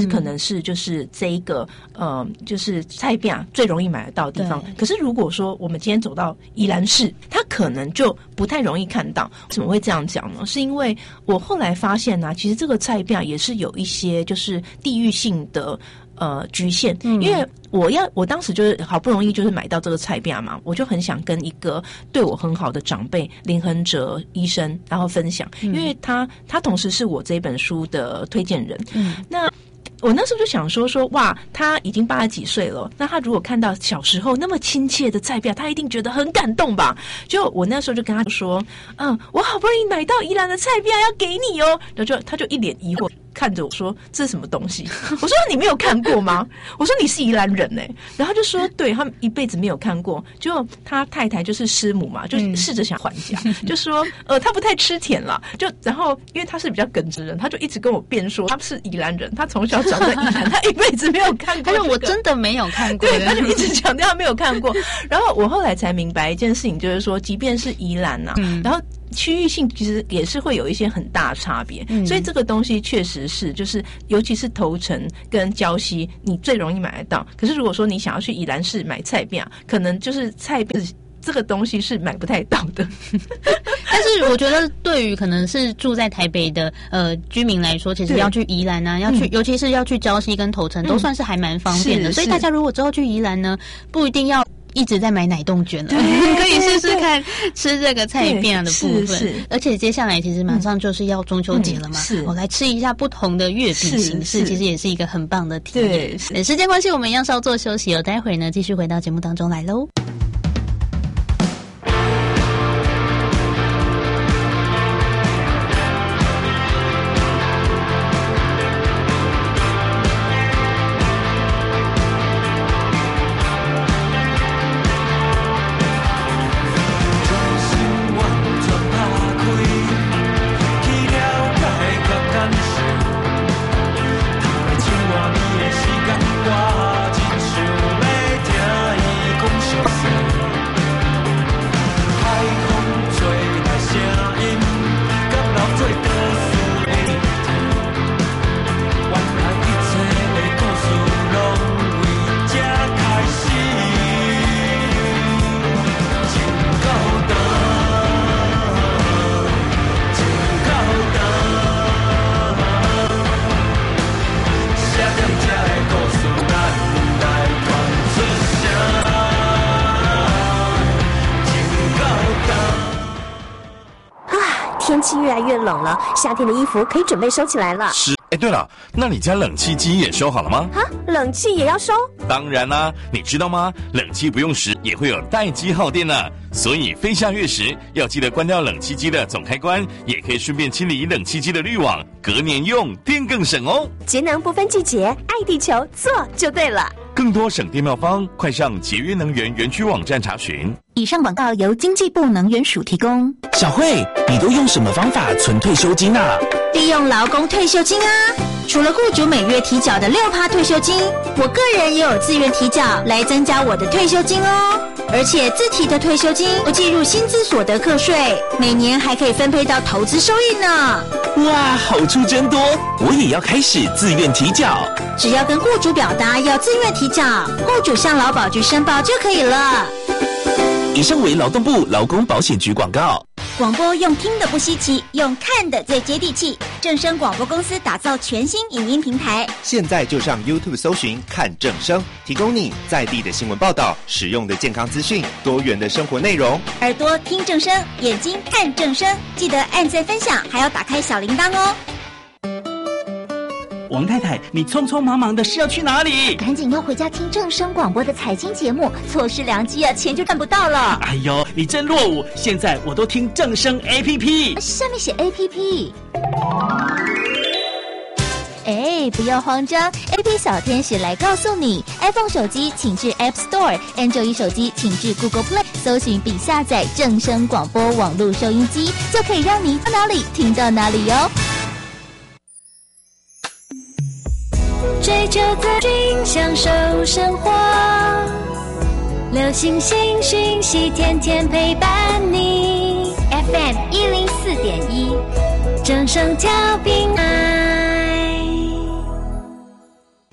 实可能是就是这一个呃，就是菜饼最容易买得到的地方。可是如果说我们今天走到宜兰市，它可能就不太容易看到。为什么会这样讲呢？是因为我后来发现呢、啊，其实这个菜饼也是有一些就是地域性的呃局限，嗯、因为我要我当时就是好不容易就是买到这个菜饼嘛，我就很想跟一个对我很好的长辈林恒哲医生然后分享，嗯、因为他他同时是我这本书的推荐人，嗯，那。我那时候就想说说哇，他已经八十几岁了，那他如果看到小时候那么亲切的菜饼，他一定觉得很感动吧？就我那时候就跟他说，嗯，我好不容易买到宜兰的菜饼，要给你哦。然后就他就一脸疑惑看着我说：“这是什么东西？”我说：“你没有看过吗？”我说：“你是宜兰人哎。”然后他就说：“对，他一辈子没有看过。”就他太太就是师母嘛，就试着想还价，嗯、就说：“呃，他不太吃甜了。”就然后因为他是比较耿直人，他就一直跟我辩说他是宜兰人，他从小长在宜兰，他一辈子没有看过、这个。 他说：“我真的没有看过。” 对，他就一直强调他没有看过。然后我后来才明白一件事情，就是说，即便是宜兰呐、啊，嗯、然后。区域性其实也是会有一些很大差别，嗯、所以这个东西确实是，就是尤其是头城跟礁溪，你最容易买得到。可是如果说你想要去宜兰市买菜饼，可能就是菜饼这个东西是买不太到的。 但是我觉得，对于可能是住在台北的呃居民来说，其实要去宜兰啊，要去，嗯、尤其是要去礁溪跟头城，嗯、都算是还蛮方便的。所以大家如果之后去宜兰呢，不一定要。一直在买奶冻卷了，可以试试看吃这个菜饼的部分。是是而且接下来其实马上就是要中秋节了嘛，我、嗯嗯、来吃一下不同的月饼形式，其实也是一个很棒的体验。对，时间关系，我们要稍作休息哦，待会儿呢继续回到节目当中来喽。 天气越来越冷了，夏天的衣服可以准备收起来了。 是，哎，对了，那你家冷气机也收好了吗？ 啊，冷气也要收？ 当然啦、啊，你知道吗？冷气不用时也会有待机耗电呢、啊，所以非下月时要记得关掉冷气机的总开关，也可以顺便清理冷气机的滤网，隔年用电更省哦。 节能不分季节，爱地球做就对了。 更多省电妙方，快上节约能源园区网站查询。 以上广告由经济部能源署提供。 小慧，你都用什么方法存退休金啊？ 利用劳工退休金啊！除了雇主每月提缴的 百分之六 退休金，我个人也有自愿提缴来增加我的退休金哦。而且自提的退休金不计入薪资所得课税，每年还可以分配到投资收益呢。 哇，好处真多！我也要开始自愿提缴。 只要跟雇主表达要自愿提缴，雇主向劳保局申报就可以了。 以上为劳动部劳工保险局广告。 广播用听的不稀奇，用看的最接地气。正声广播公司打造全新影音平台， 现在就上 YouTube 搜寻看正声，提供你在地的新闻报道、实用的健康资讯、多元的生活内容。 耳朵听正声，眼睛看正声，记得按赞分享，还要打开小铃铛哦。 王太太，你匆匆忙忙的是要去哪里？ 赶紧要回家听正声广播的财经节目，错失良机啊，钱就赚不到了。 哎呦，你真落伍！现在我都听正声 A P P， 下面写 A P P。哎，不要慌张 ，A P P 小天使来告诉你 ，iPhone 手机请至 App Store，Android 手机请至 Google Play， 搜寻并下载正声广播网络收音机，就可以让你到哪里听到哪里哟。 追求资讯，享受生活，流行新讯息，天天陪伴你。F M 一零四点一，正声调频台。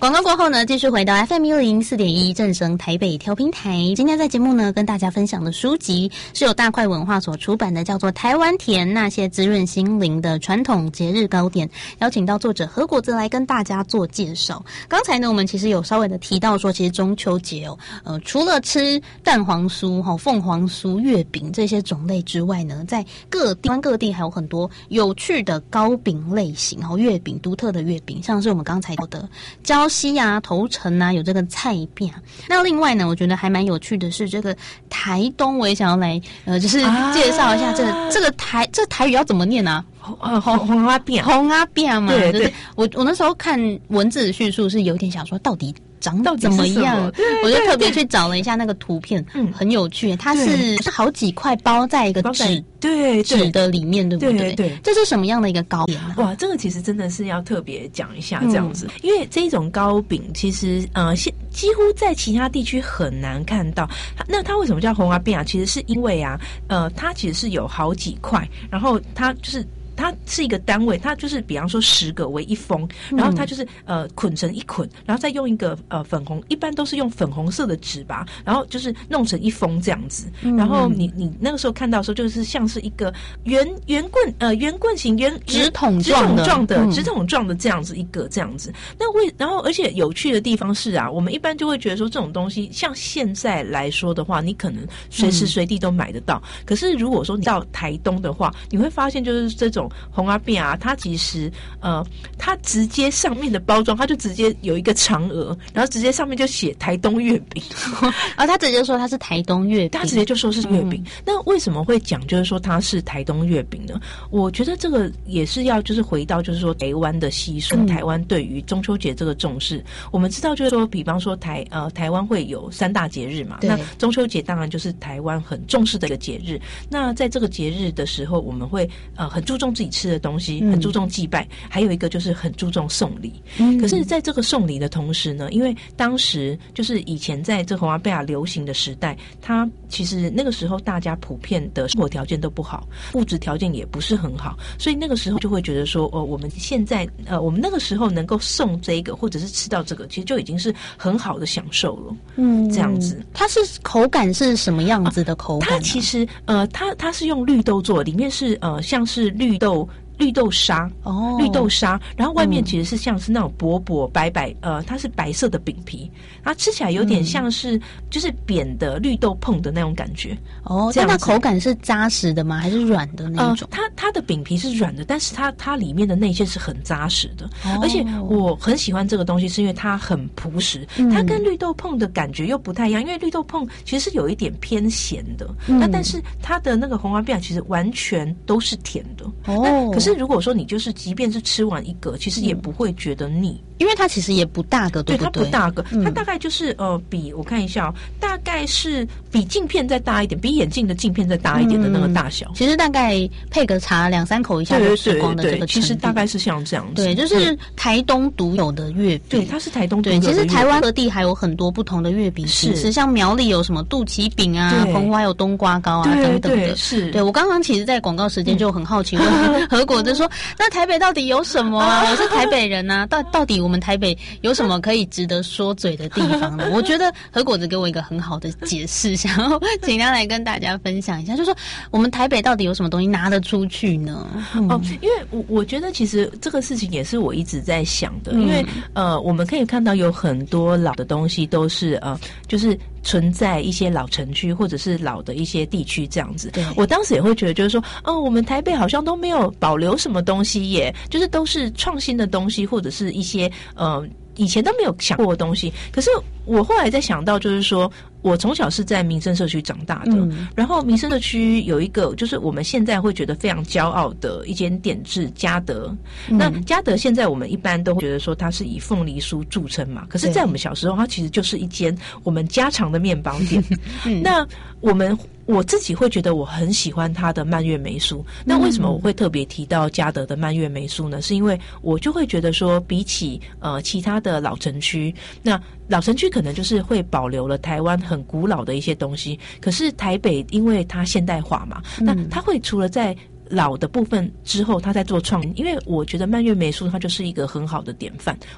广告过后呢，继续回到 F M 一零四点一正声台北调频台。今天在节目呢，跟大家分享的书籍是由大块文化所出版的，叫做《台湾甜那些滋润心灵的传统节日糕点》，邀请到作者何果子来跟大家做介绍。刚才呢，我们其实有稍微的提到说，其实中秋节哦，呃，除了吃蛋黄酥、哈凤凰酥、月饼这些种类之外呢，在各地方各地还有很多有趣的糕饼类型，哈月饼独特的月饼，像是我们刚才讲的礁溪啊、头城啊，有这个菜饼。那另外呢，我觉得还蛮有趣的是这个台东，我也想要来呃，就是介绍一下这个、啊、这个台这台语要怎么念啊？ 呃，红红阿饼， 红阿饼嘛， 对对。 就是、我我那时候看文字的叙述是有点想说，到底长到怎么样？我就特别去找了一下那个图片，嗯，很有趣。它是是好几块包在一个纸对纸的里面，对不对？ 对对。 这是什么样的一个糕点呢？ 哇，这个其实真的是要特别讲一下这样子，嗯、因为这种糕饼其实呃，现几乎在其他地区很难看到。那它为什么叫红阿饼啊？其实是因为啊，呃，它其实是有好几块，然后它就是。它是一个单位，它就是比方说十个为一封，然后它就是呃捆成一捆，然后再用一个呃粉红，一般都是用粉红色的纸吧，然后就是弄成一封这样子。嗯、然后你你那个时候看到的时候，就是像是一个圆圆棍呃圆棍形圆直筒状的直筒状的、嗯、直筒状的这样子一个这样子。那为然后而且有趣的地方是啊，我们一般就会觉得说这种东西，像现在来说的话，你可能随时随地都买得到。嗯、可是如果说你到台东的话，你会发现就是这种。红阿饼啊，它其实呃，它直接上面的包装，它就直接有一个嫦娥，然后直接上面就写台东月饼， 啊，他直接说它是台东月饼， 他直接就说是月饼。嗯、那为什么会讲就是说它是台东月饼呢？我觉得这个也是要就是回到就是说台湾的习俗，嗯、台湾对于中秋节这个重视，我们知道就是说，比方说台呃台湾会有三大节日嘛，那中秋节当然就是台湾很重视的一个节日。那在这个节日的时候，我们会呃很注重自己吃的东西，很注重祭拜，嗯、还有一个就是很注重送礼。嗯、可是在这个送礼的同时呢，因为当时就是以前在这红阿贝亚流行的时代，它其实那个时候大家普遍的生活条件都不好，物质条件也不是很好，所以那个时候就会觉得说，哦，我们现在呃，我们那个时候能够送这个或者是吃到这个，其实就已经是很好的享受了。嗯，这样子， 它是口感是什么样子的口感，啊？ 它其实呃，它它是用绿豆做，里面是呃像是绿豆。绿豆沙哦，绿豆沙，然后外面其实是像是那种薄薄白白，呃，它是白色的饼皮，它吃起来有点像是就是扁的绿豆椪的那种感觉哦。但它口感是扎实的吗？还是软的那种？ 呃、它它的饼皮是软的，但是它它里面的内馅是很扎实的，哦、而且我很喜欢这个东西，是因为它很朴实，嗯、它跟绿豆椪的感觉又不太一样，因为绿豆椪其实是有一点偏咸的，嗯、那但是它的那个红阿饼其实完全都是甜的哦。可是如果说你就是即便是吃完一个，其实也不会觉得腻， 嗯、因为它其实也不大个，对不对？ 对，它不大个，嗯、它大概就是呃，比我看一下哦，大概是比镜片再大一点，比眼镜的镜片再大一点的那个大小。 嗯、其实大概配个茶两三口一下就吃光的这个程度， 其实大概是像这样子。 对，就是台东独有的月饼。 对，它是台东独有的对，其实台湾各地还有很多不同的月饼形式，像苗栗有什么肚脐饼啊，澎湖有冬瓜糕啊等等的。 是， 对我刚刚其实，在广告时间就很好奇问何果子说。那台北到底有什么啊？我是台北人啊，到到底我们台北有什么可以值得说嘴的地方呢？我觉得何果子给我一个很好的解释，想要请他来跟大家分享一下，就是说我们台北到底有什么东西拿得出去呢？嗯、 哦，因为我我觉得其实这个事情也是我一直在想的，嗯、因为呃，我们可以看到有很多老的东西都是呃，就是存在一些老城区或者是老的一些地区这样子。我当时也会觉得就是说，哦，我们台北好像都没有保留什么东西耶，就是都是创新的东西或者是一些呃以前都没有想过的东西。可是我后来在想到就是说，我从小是在民生社区长大的，嗯、然后民生社区有一个就是我们现在会觉得非常骄傲的一间店是嘉德。嗯、那嘉德现在我们一般都会觉得说它是以凤梨酥著称嘛，可是在我们小时候它其实就是一间我们家常的面包店。嗯、那我们我自己会觉得我很喜欢它的蔓越莓酥。那为什么我会特别提到嘉德的蔓越莓酥呢？是因为我就会觉得说，比起呃其他的老城区，那老城区可能就是会保留了台湾很古老的一些东西，可是台北因为它现代化嘛，嗯、那它会除了在老的部分之后，它在做创新。因为我觉得蔓越莓酥它就是一个很好的典范。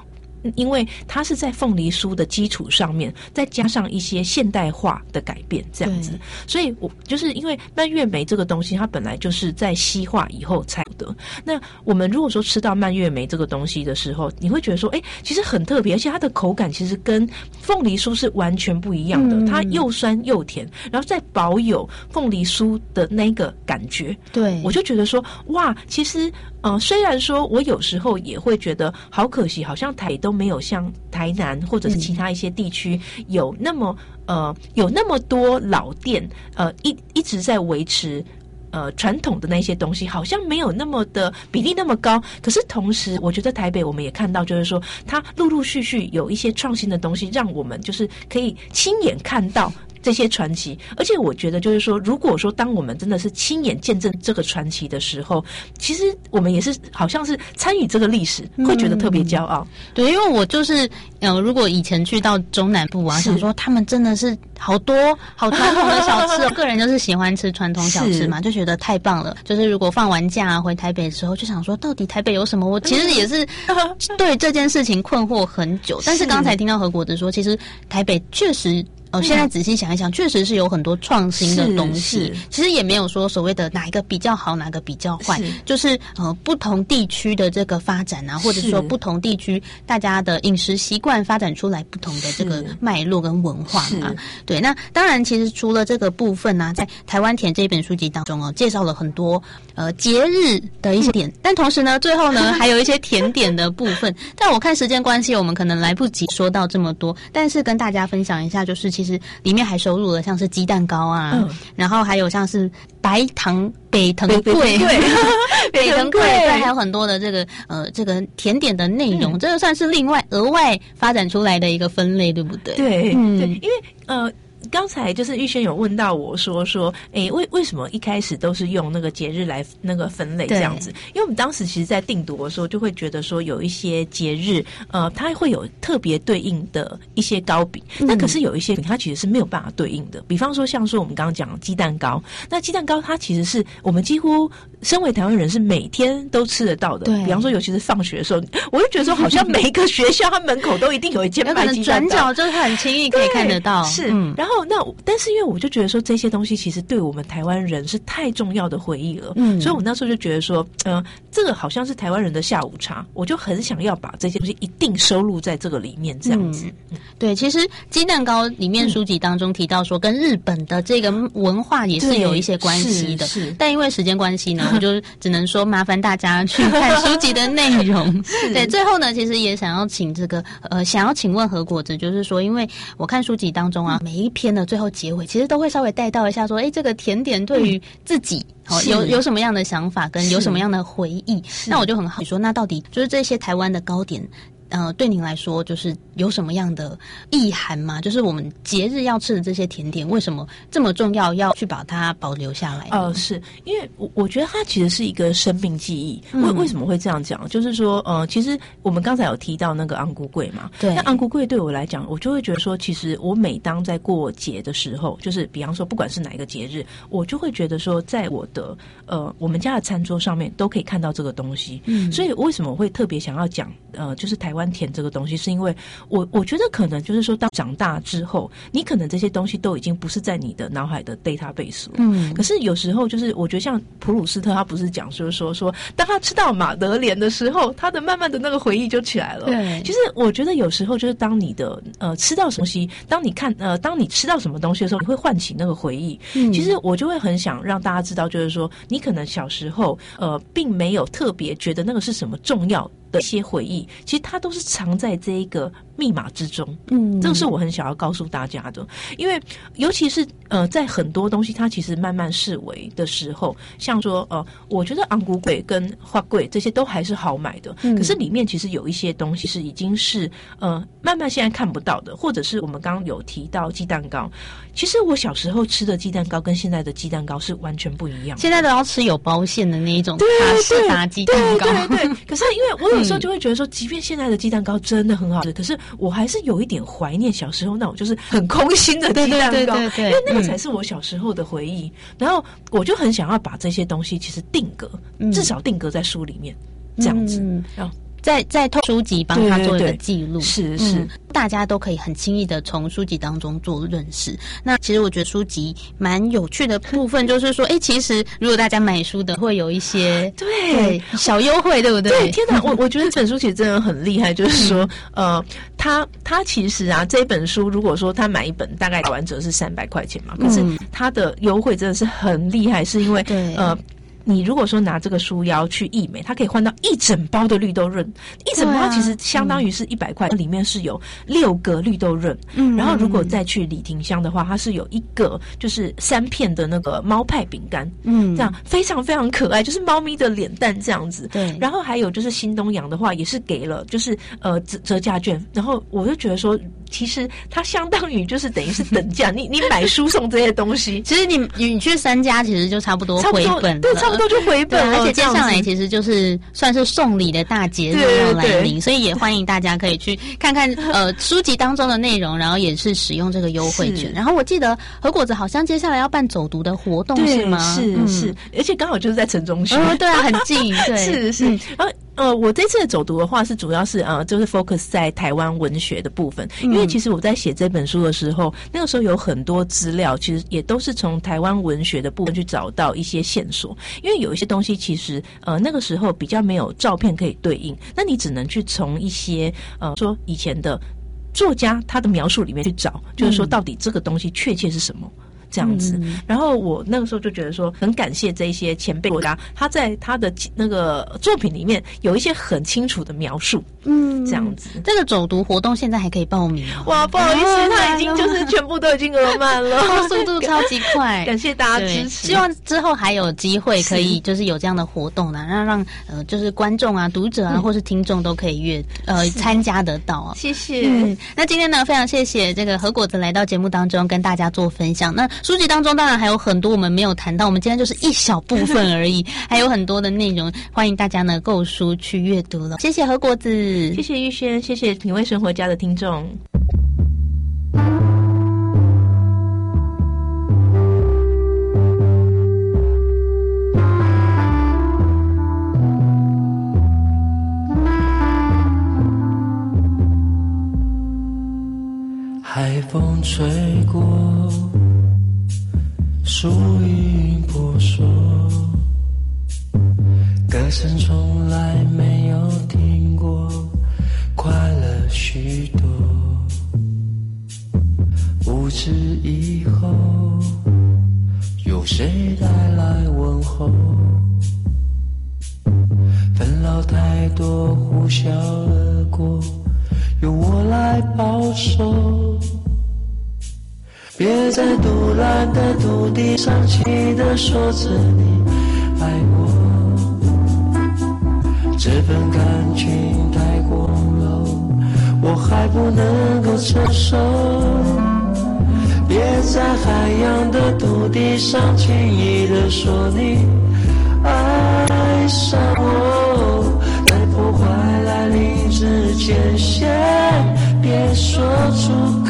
因为它是在凤梨酥的基础上面再加上一些现代化的改变这样子，所以我就是因为蔓越莓这个东西它本来就是在西化以后才有的，那我们如果说吃到蔓越莓这个东西的时候，你会觉得说哎，其实很特别，而且它的口感其实跟凤梨酥是完全不一样的，嗯、它又酸又甜，然后再保有凤梨酥的那个感觉， 对， 我就觉得说哇，其实呃，虽然说我有时候也会觉得好可惜，好像台都没有像台南或者是其他一些地区有那么呃有那么多老店呃一一直在维持呃传统的那些东西，好像没有那么的比例那么高。可是同时，我觉得台北我们也看到，就是说它陆陆续续有一些创新的东西，让我们就是可以亲眼看到这些传奇。而且我觉得就是说，如果说当我们真的是亲眼见证这个传奇的时候，其实我们也是好像是参与这个历史，会觉得特别骄傲。 嗯、对，因为我就是呃，如果以前去到中南部啊，想说他们真的是好多好传统的小吃，我个人就是喜欢吃传统小吃嘛，就觉得太棒了。就是如果放完假、啊、回台北的时候，就想说到底台北有什么？我其实也是对这件事情困惑很久。但是刚才听到何果子说，其实台北确实。哦，现在仔细想一想，确实是有很多创新的东西。其实也没有说所谓的哪一个比较好，哪个比较坏，就是呃不同地区的这个发展啊，或者说不同地区大家的饮食习惯发展出来不同的这个脉络跟文化嘛。对，那当然，其实除了这个部分呢、啊，在台湾甜这本书籍当中哦，介绍了很多呃节日的一些点，但同时呢，最后呢还有一些甜点的部分。但我看时间关系，我们可能来不及说到这么多，但是跟大家分享一下，就是其实里面还收录了像是鸡蛋糕啊，嗯、然后还有像是白糖北藤贵，北藤贵，对，还有很多的这个呃这个甜点的内容，嗯、这个算是另外额外发展出来的一个分类，对不对？ 对，嗯、对，因为呃。刚才就是玉轩有问到我说说，诶，为为什么一开始都是用那个节日来那个分类这样子？因为我们当时其实在定读的时候，就会觉得说有一些节日，呃，它会有特别对应的一些糕饼，那、嗯、可是有一些饼它其实是没有办法对应的。比方说，像说我们刚刚讲鸡蛋糕，那鸡蛋糕它其实是我们几乎身为台湾人是每天都吃得到的。对，比方说，尤其是放学的时候，我就觉得说，好像每一个学校它门口都一定有一间卖鸡蛋糕， 转角就是很轻易可以看得到。 是，嗯、然后。那但是因为我就觉得说这些东西其实对我们台湾人是太重要的回忆了，嗯，所以我那时候就觉得说，呃，这个好像是台湾人的下午茶，我就很想要把这些东西一定收录在这个里面，这样子。 嗯、对，其实鸡蛋糕里面书籍当中提到说，跟日本的这个文化也是有一些关系的，是。但因为时间关系呢，我就只能说麻烦大家去看书籍的内容。对，最后呢，其实也想要请这个呃，想要请问何果子，就是说，因为我看书籍当中啊，每一篇的最后结尾其实都会稍微带到一下说，哎，这个甜点对于自己、嗯哦、有有什么样的想法跟有什么样的回忆。那我就很好奇说，那到底就是这些台湾的糕点呃，对您来说就是有什么样的意涵吗？就是我们节日要吃的这些甜点为什么这么重要，要去把它保留下来？ 呃，是因为我我觉得它其实是一个生命记忆。为、嗯、为什么会这样讲？就是说呃，其实我们刚才有提到那个昂菇粿嘛，对，那昂菇粿对我来讲，我就会觉得说，其实我每当在过节的时候，就是比方说不管是哪一个节日，我就会觉得说，在我的呃我们家的餐桌上面都可以看到这个东西。嗯，所以为什么我会特别想要讲呃，就是台湾甜这个东西，是因为我我觉得可能就是说，当长大之后，你可能这些东西都已经不是在你的脑海的 database 了。嗯，可是有时候就是我觉得像普鲁斯特，他不是讲说说说，当他吃到马德莲的时候，他的慢慢的那个回忆就起来了。对，其实我觉得有时候就是当你的呃吃到什么东西，当你看呃当你吃到什么东西的时候，你会唤起那个回忆。嗯，其实我就会很想让大家知道，就是说你可能小时候呃并没有特别觉得那个是什么重要的一些回忆，其实它都是藏在这一个密码之中。嗯，这个是我很想要告诉大家的，因为尤其是呃，在很多东西它其实慢慢式微的时候，像说呃，我觉得昂菇粿跟花粿这些都还是好买的，嗯，可是里面其实有一些东西是已经是呃慢慢现在看不到的，或者是我们刚刚有提到鸡蛋糕，其实我小时候吃的鸡蛋糕跟现在的鸡蛋糕是完全不一样的， 现在都要吃有包馅的那一种卡士达鸡蛋糕。 对对对，可是因为我有时候就会觉得说，即便现在的鸡蛋糕真的很好吃，可是我还是有一点怀念小时候那种就是很空心的鸡蛋糕，对对对对对，因为那个才是我小时候的回忆。嗯，然后我就很想要把这些东西其实定格，嗯，至少定格在书里面，这样子。嗯， 在在透书籍帮他做一个记录， 是是、嗯， 大家都可以很轻易的从书籍当中做认识。那其实我觉得书籍蛮有趣的部分，就是说，哎，其实如果大家买书的会有一些对, 对小优惠，对不对？ 对，天哪，我我觉得这本书其实真的很厉害，就是说，嗯、呃，他他其实啊，这本书如果说他买一本大概打完折是三百块钱嘛，可是他的优惠真的是很厉害，是因为呃。你如果说拿这个书腰去义美，它可以换到一整包的绿豆润，一整包其实相当于是一百块，里面是有六个绿豆润。嗯，然后如果再去李廷香的话，它是有一个就是三片的那个猫派饼干，嗯，这样非常非常可爱，就是猫咪的脸蛋这样子。对，然后还有就是新东阳的话，也是给了就是呃折折价券，然后我就觉得说，其实它相当于就是等于是等价，你你买书送这些东西， 其实你你去三家其实就差不多回本了， 对，差不多。都就回本了， 而且接下来其实就是算是送礼的大节日要来临，所以也欢迎大家可以去看看呃书籍当中的内容，然后也是使用这个优惠券。然后我记得和果子好像接下来要办走读的活动是吗？ 是、嗯、是，而且刚好就是在城中区， 哦，对啊，很近，对， 是是，嗯、然后。呃，我这次的走读的话是主要是呃，就是 focus 在台湾文学的部分，因为其实我在写这本书的时候，那个时候有很多资料，其实也都是从台湾文学的部分去找到一些线索，因为有一些东西其实呃那个时候比较没有照片可以对应，那你只能去从一些呃说以前的作家他的描述里面去找，就是说到底这个东西确切是什么。这样子、嗯，然后我那个时候就觉得说，很感谢这些前辈作家，他在他的那个作品里面有一些很清楚的描述，嗯，这样子。 这个走读活动现在还可以报名哇，不好意思，哦、他已经就是全部都已经额满了， 速度超级快， 感谢大家支持。 希望之后还有机会可以就是有这样的活动呢，让让呃就是观众啊、读者啊、嗯、或是听众都可以阅呃参加得到啊。 谢谢。 嗯，那今天呢，非常谢谢这个和果子来到节目当中跟大家做分享。那书籍当中当然还有很多我们没有谈到，我们今天就是一小部分而已，还有很多的内容，欢迎大家呢购书去阅读了。谢谢和果子， 谢谢玉轩，谢谢品味生活家的听众。 海风吹过，树影婆娑，歌声从来没有停过，快乐许多。不知以后有谁带来问候，纷扰太多，呼啸而过，由我来保守。别在独蓝的土地上气地说着你爱我，这份感情太过柔，我还不能够承受。别在海洋的土地上轻易地说你爱上我，在破坏来临之前先别说出口。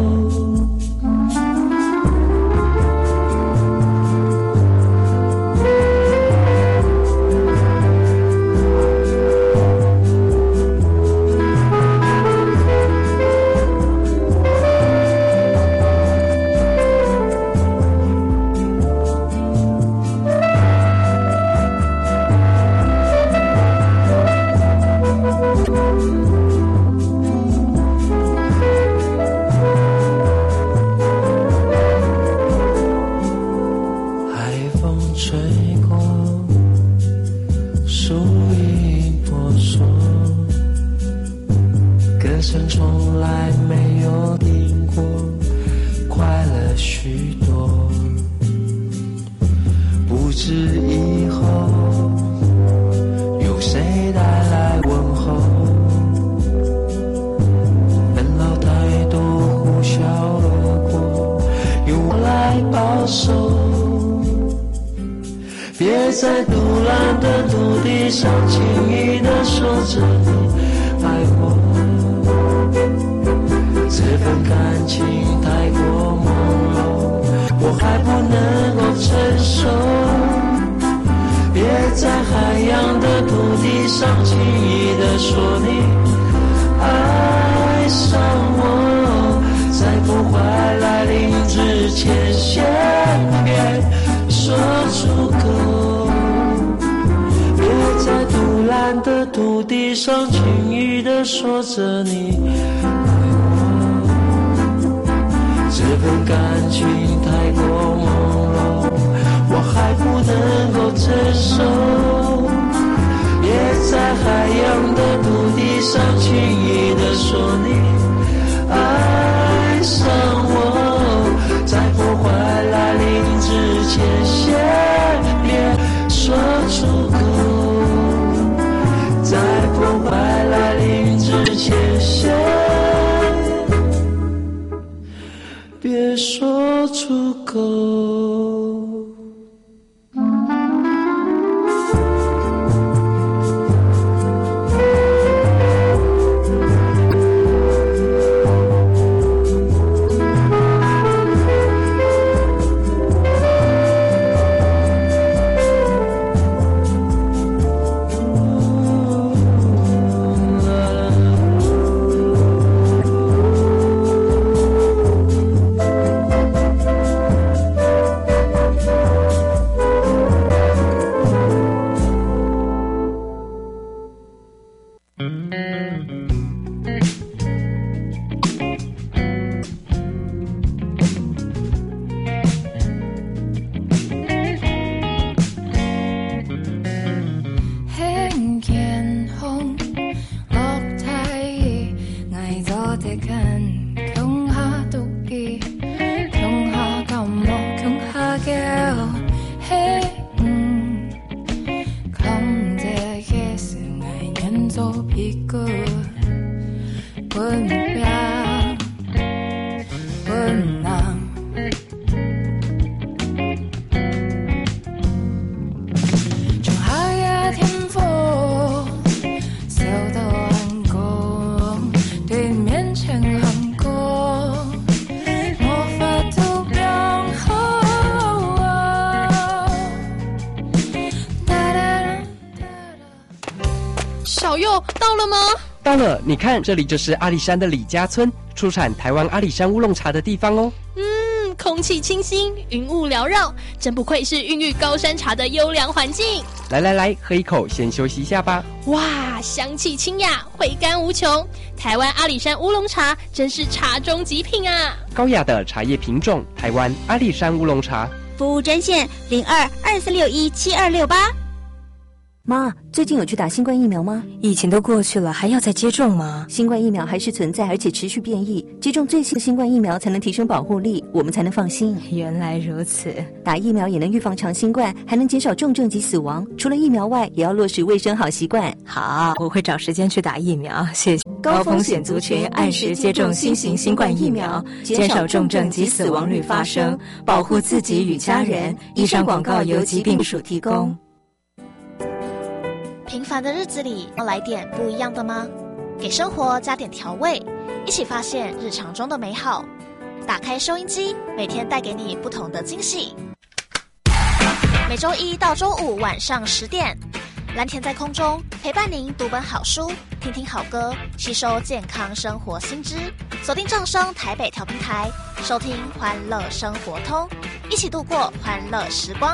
在独蓝的土地上轻易地说着你爱我，这份感情太过朦胧，我还不能够承受。别在海洋的土地上轻易地说你爱上我，在破坏来临之前先别说出口，别在独蓝的土地上轻易地说着你爱我，这份感情太过朦胧，我还不能够承受，别在海洋的土地上轻易地说你爱上我，在破坏来临之前先别说出口，在破坏来临之前先别说出口。 小佑到了吗？ 到了，你看，这里就是阿里山的李家村，出产台湾阿里山乌龙茶的地方哦。 嗯，空气清新，云雾缭绕，真不愧是孕育高山茶的优良环境。 来来来，喝一口，先休息一下吧。 哇，香气清雅，回甘无穷。台湾阿里山乌龙茶真是茶中极品啊！ 高雅的茶叶品种，台湾阿里山乌龙茶。 服务专线零二二四六一七二六八。 妈，最近有去打新冠疫苗吗？ 疫情都过去了，还要再接种吗？ 新冠疫苗还是存在，而且持续变异。接种最新的新冠疫苗才能提升保护力，我们才能放心。 原来如此， 打疫苗也能预防长新冠，还能减少重症及死亡。除了疫苗外，也要落实卫生好习惯。 好，我会找时间去打疫苗。谢谢。高风险族群按时接种新型新冠疫苗，减少重症及死亡率发生，保护自己与家人。以上广告由疾病署提供。 平凡的日子里，要来点不一样的吗？给生活加点调味，一起发现日常中的美好。打开收音机，每天带给你不同的惊喜。每周一到周五晚上十点，蓝田在空中陪伴您读本好书，听听好歌，吸收健康生活新知。锁定正声台北调频台，收听欢乐生活通，一起度过欢乐时光。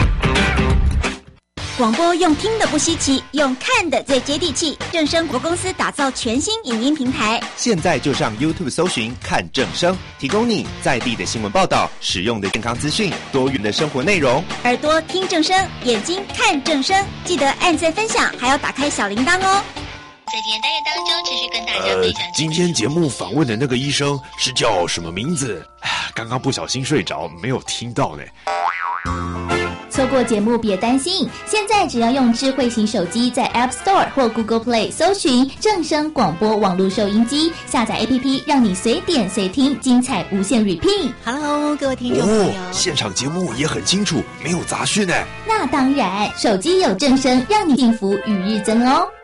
广播用听的不稀奇，用看的最接地气。正声广播公司打造全新影音平台， 现在就上 YouTube 搜寻看正声，提供你在地的新闻报道、实用的健康资讯、多元的生活内容。 耳朵听正声，眼睛看正声，记得按赞分享，还要打开小铃铛哦。 在今天单元当中，持续跟大家分享。 呃，今天节目访问的那个医生是叫什么名字？哎呀，刚刚不小心睡着，没有听到呢。 错过节目别担心，现在只要用智慧型手机在 App Store 或 Google Play 搜寻正声广播网络收音机，下载 A P P 让你随点随听，精彩无限 repeat。 Hello， 各位听众朋友， 哦，现场节目也很清楚，没有杂讯呢。 那当然，手机有正声，让你幸福与日增哦。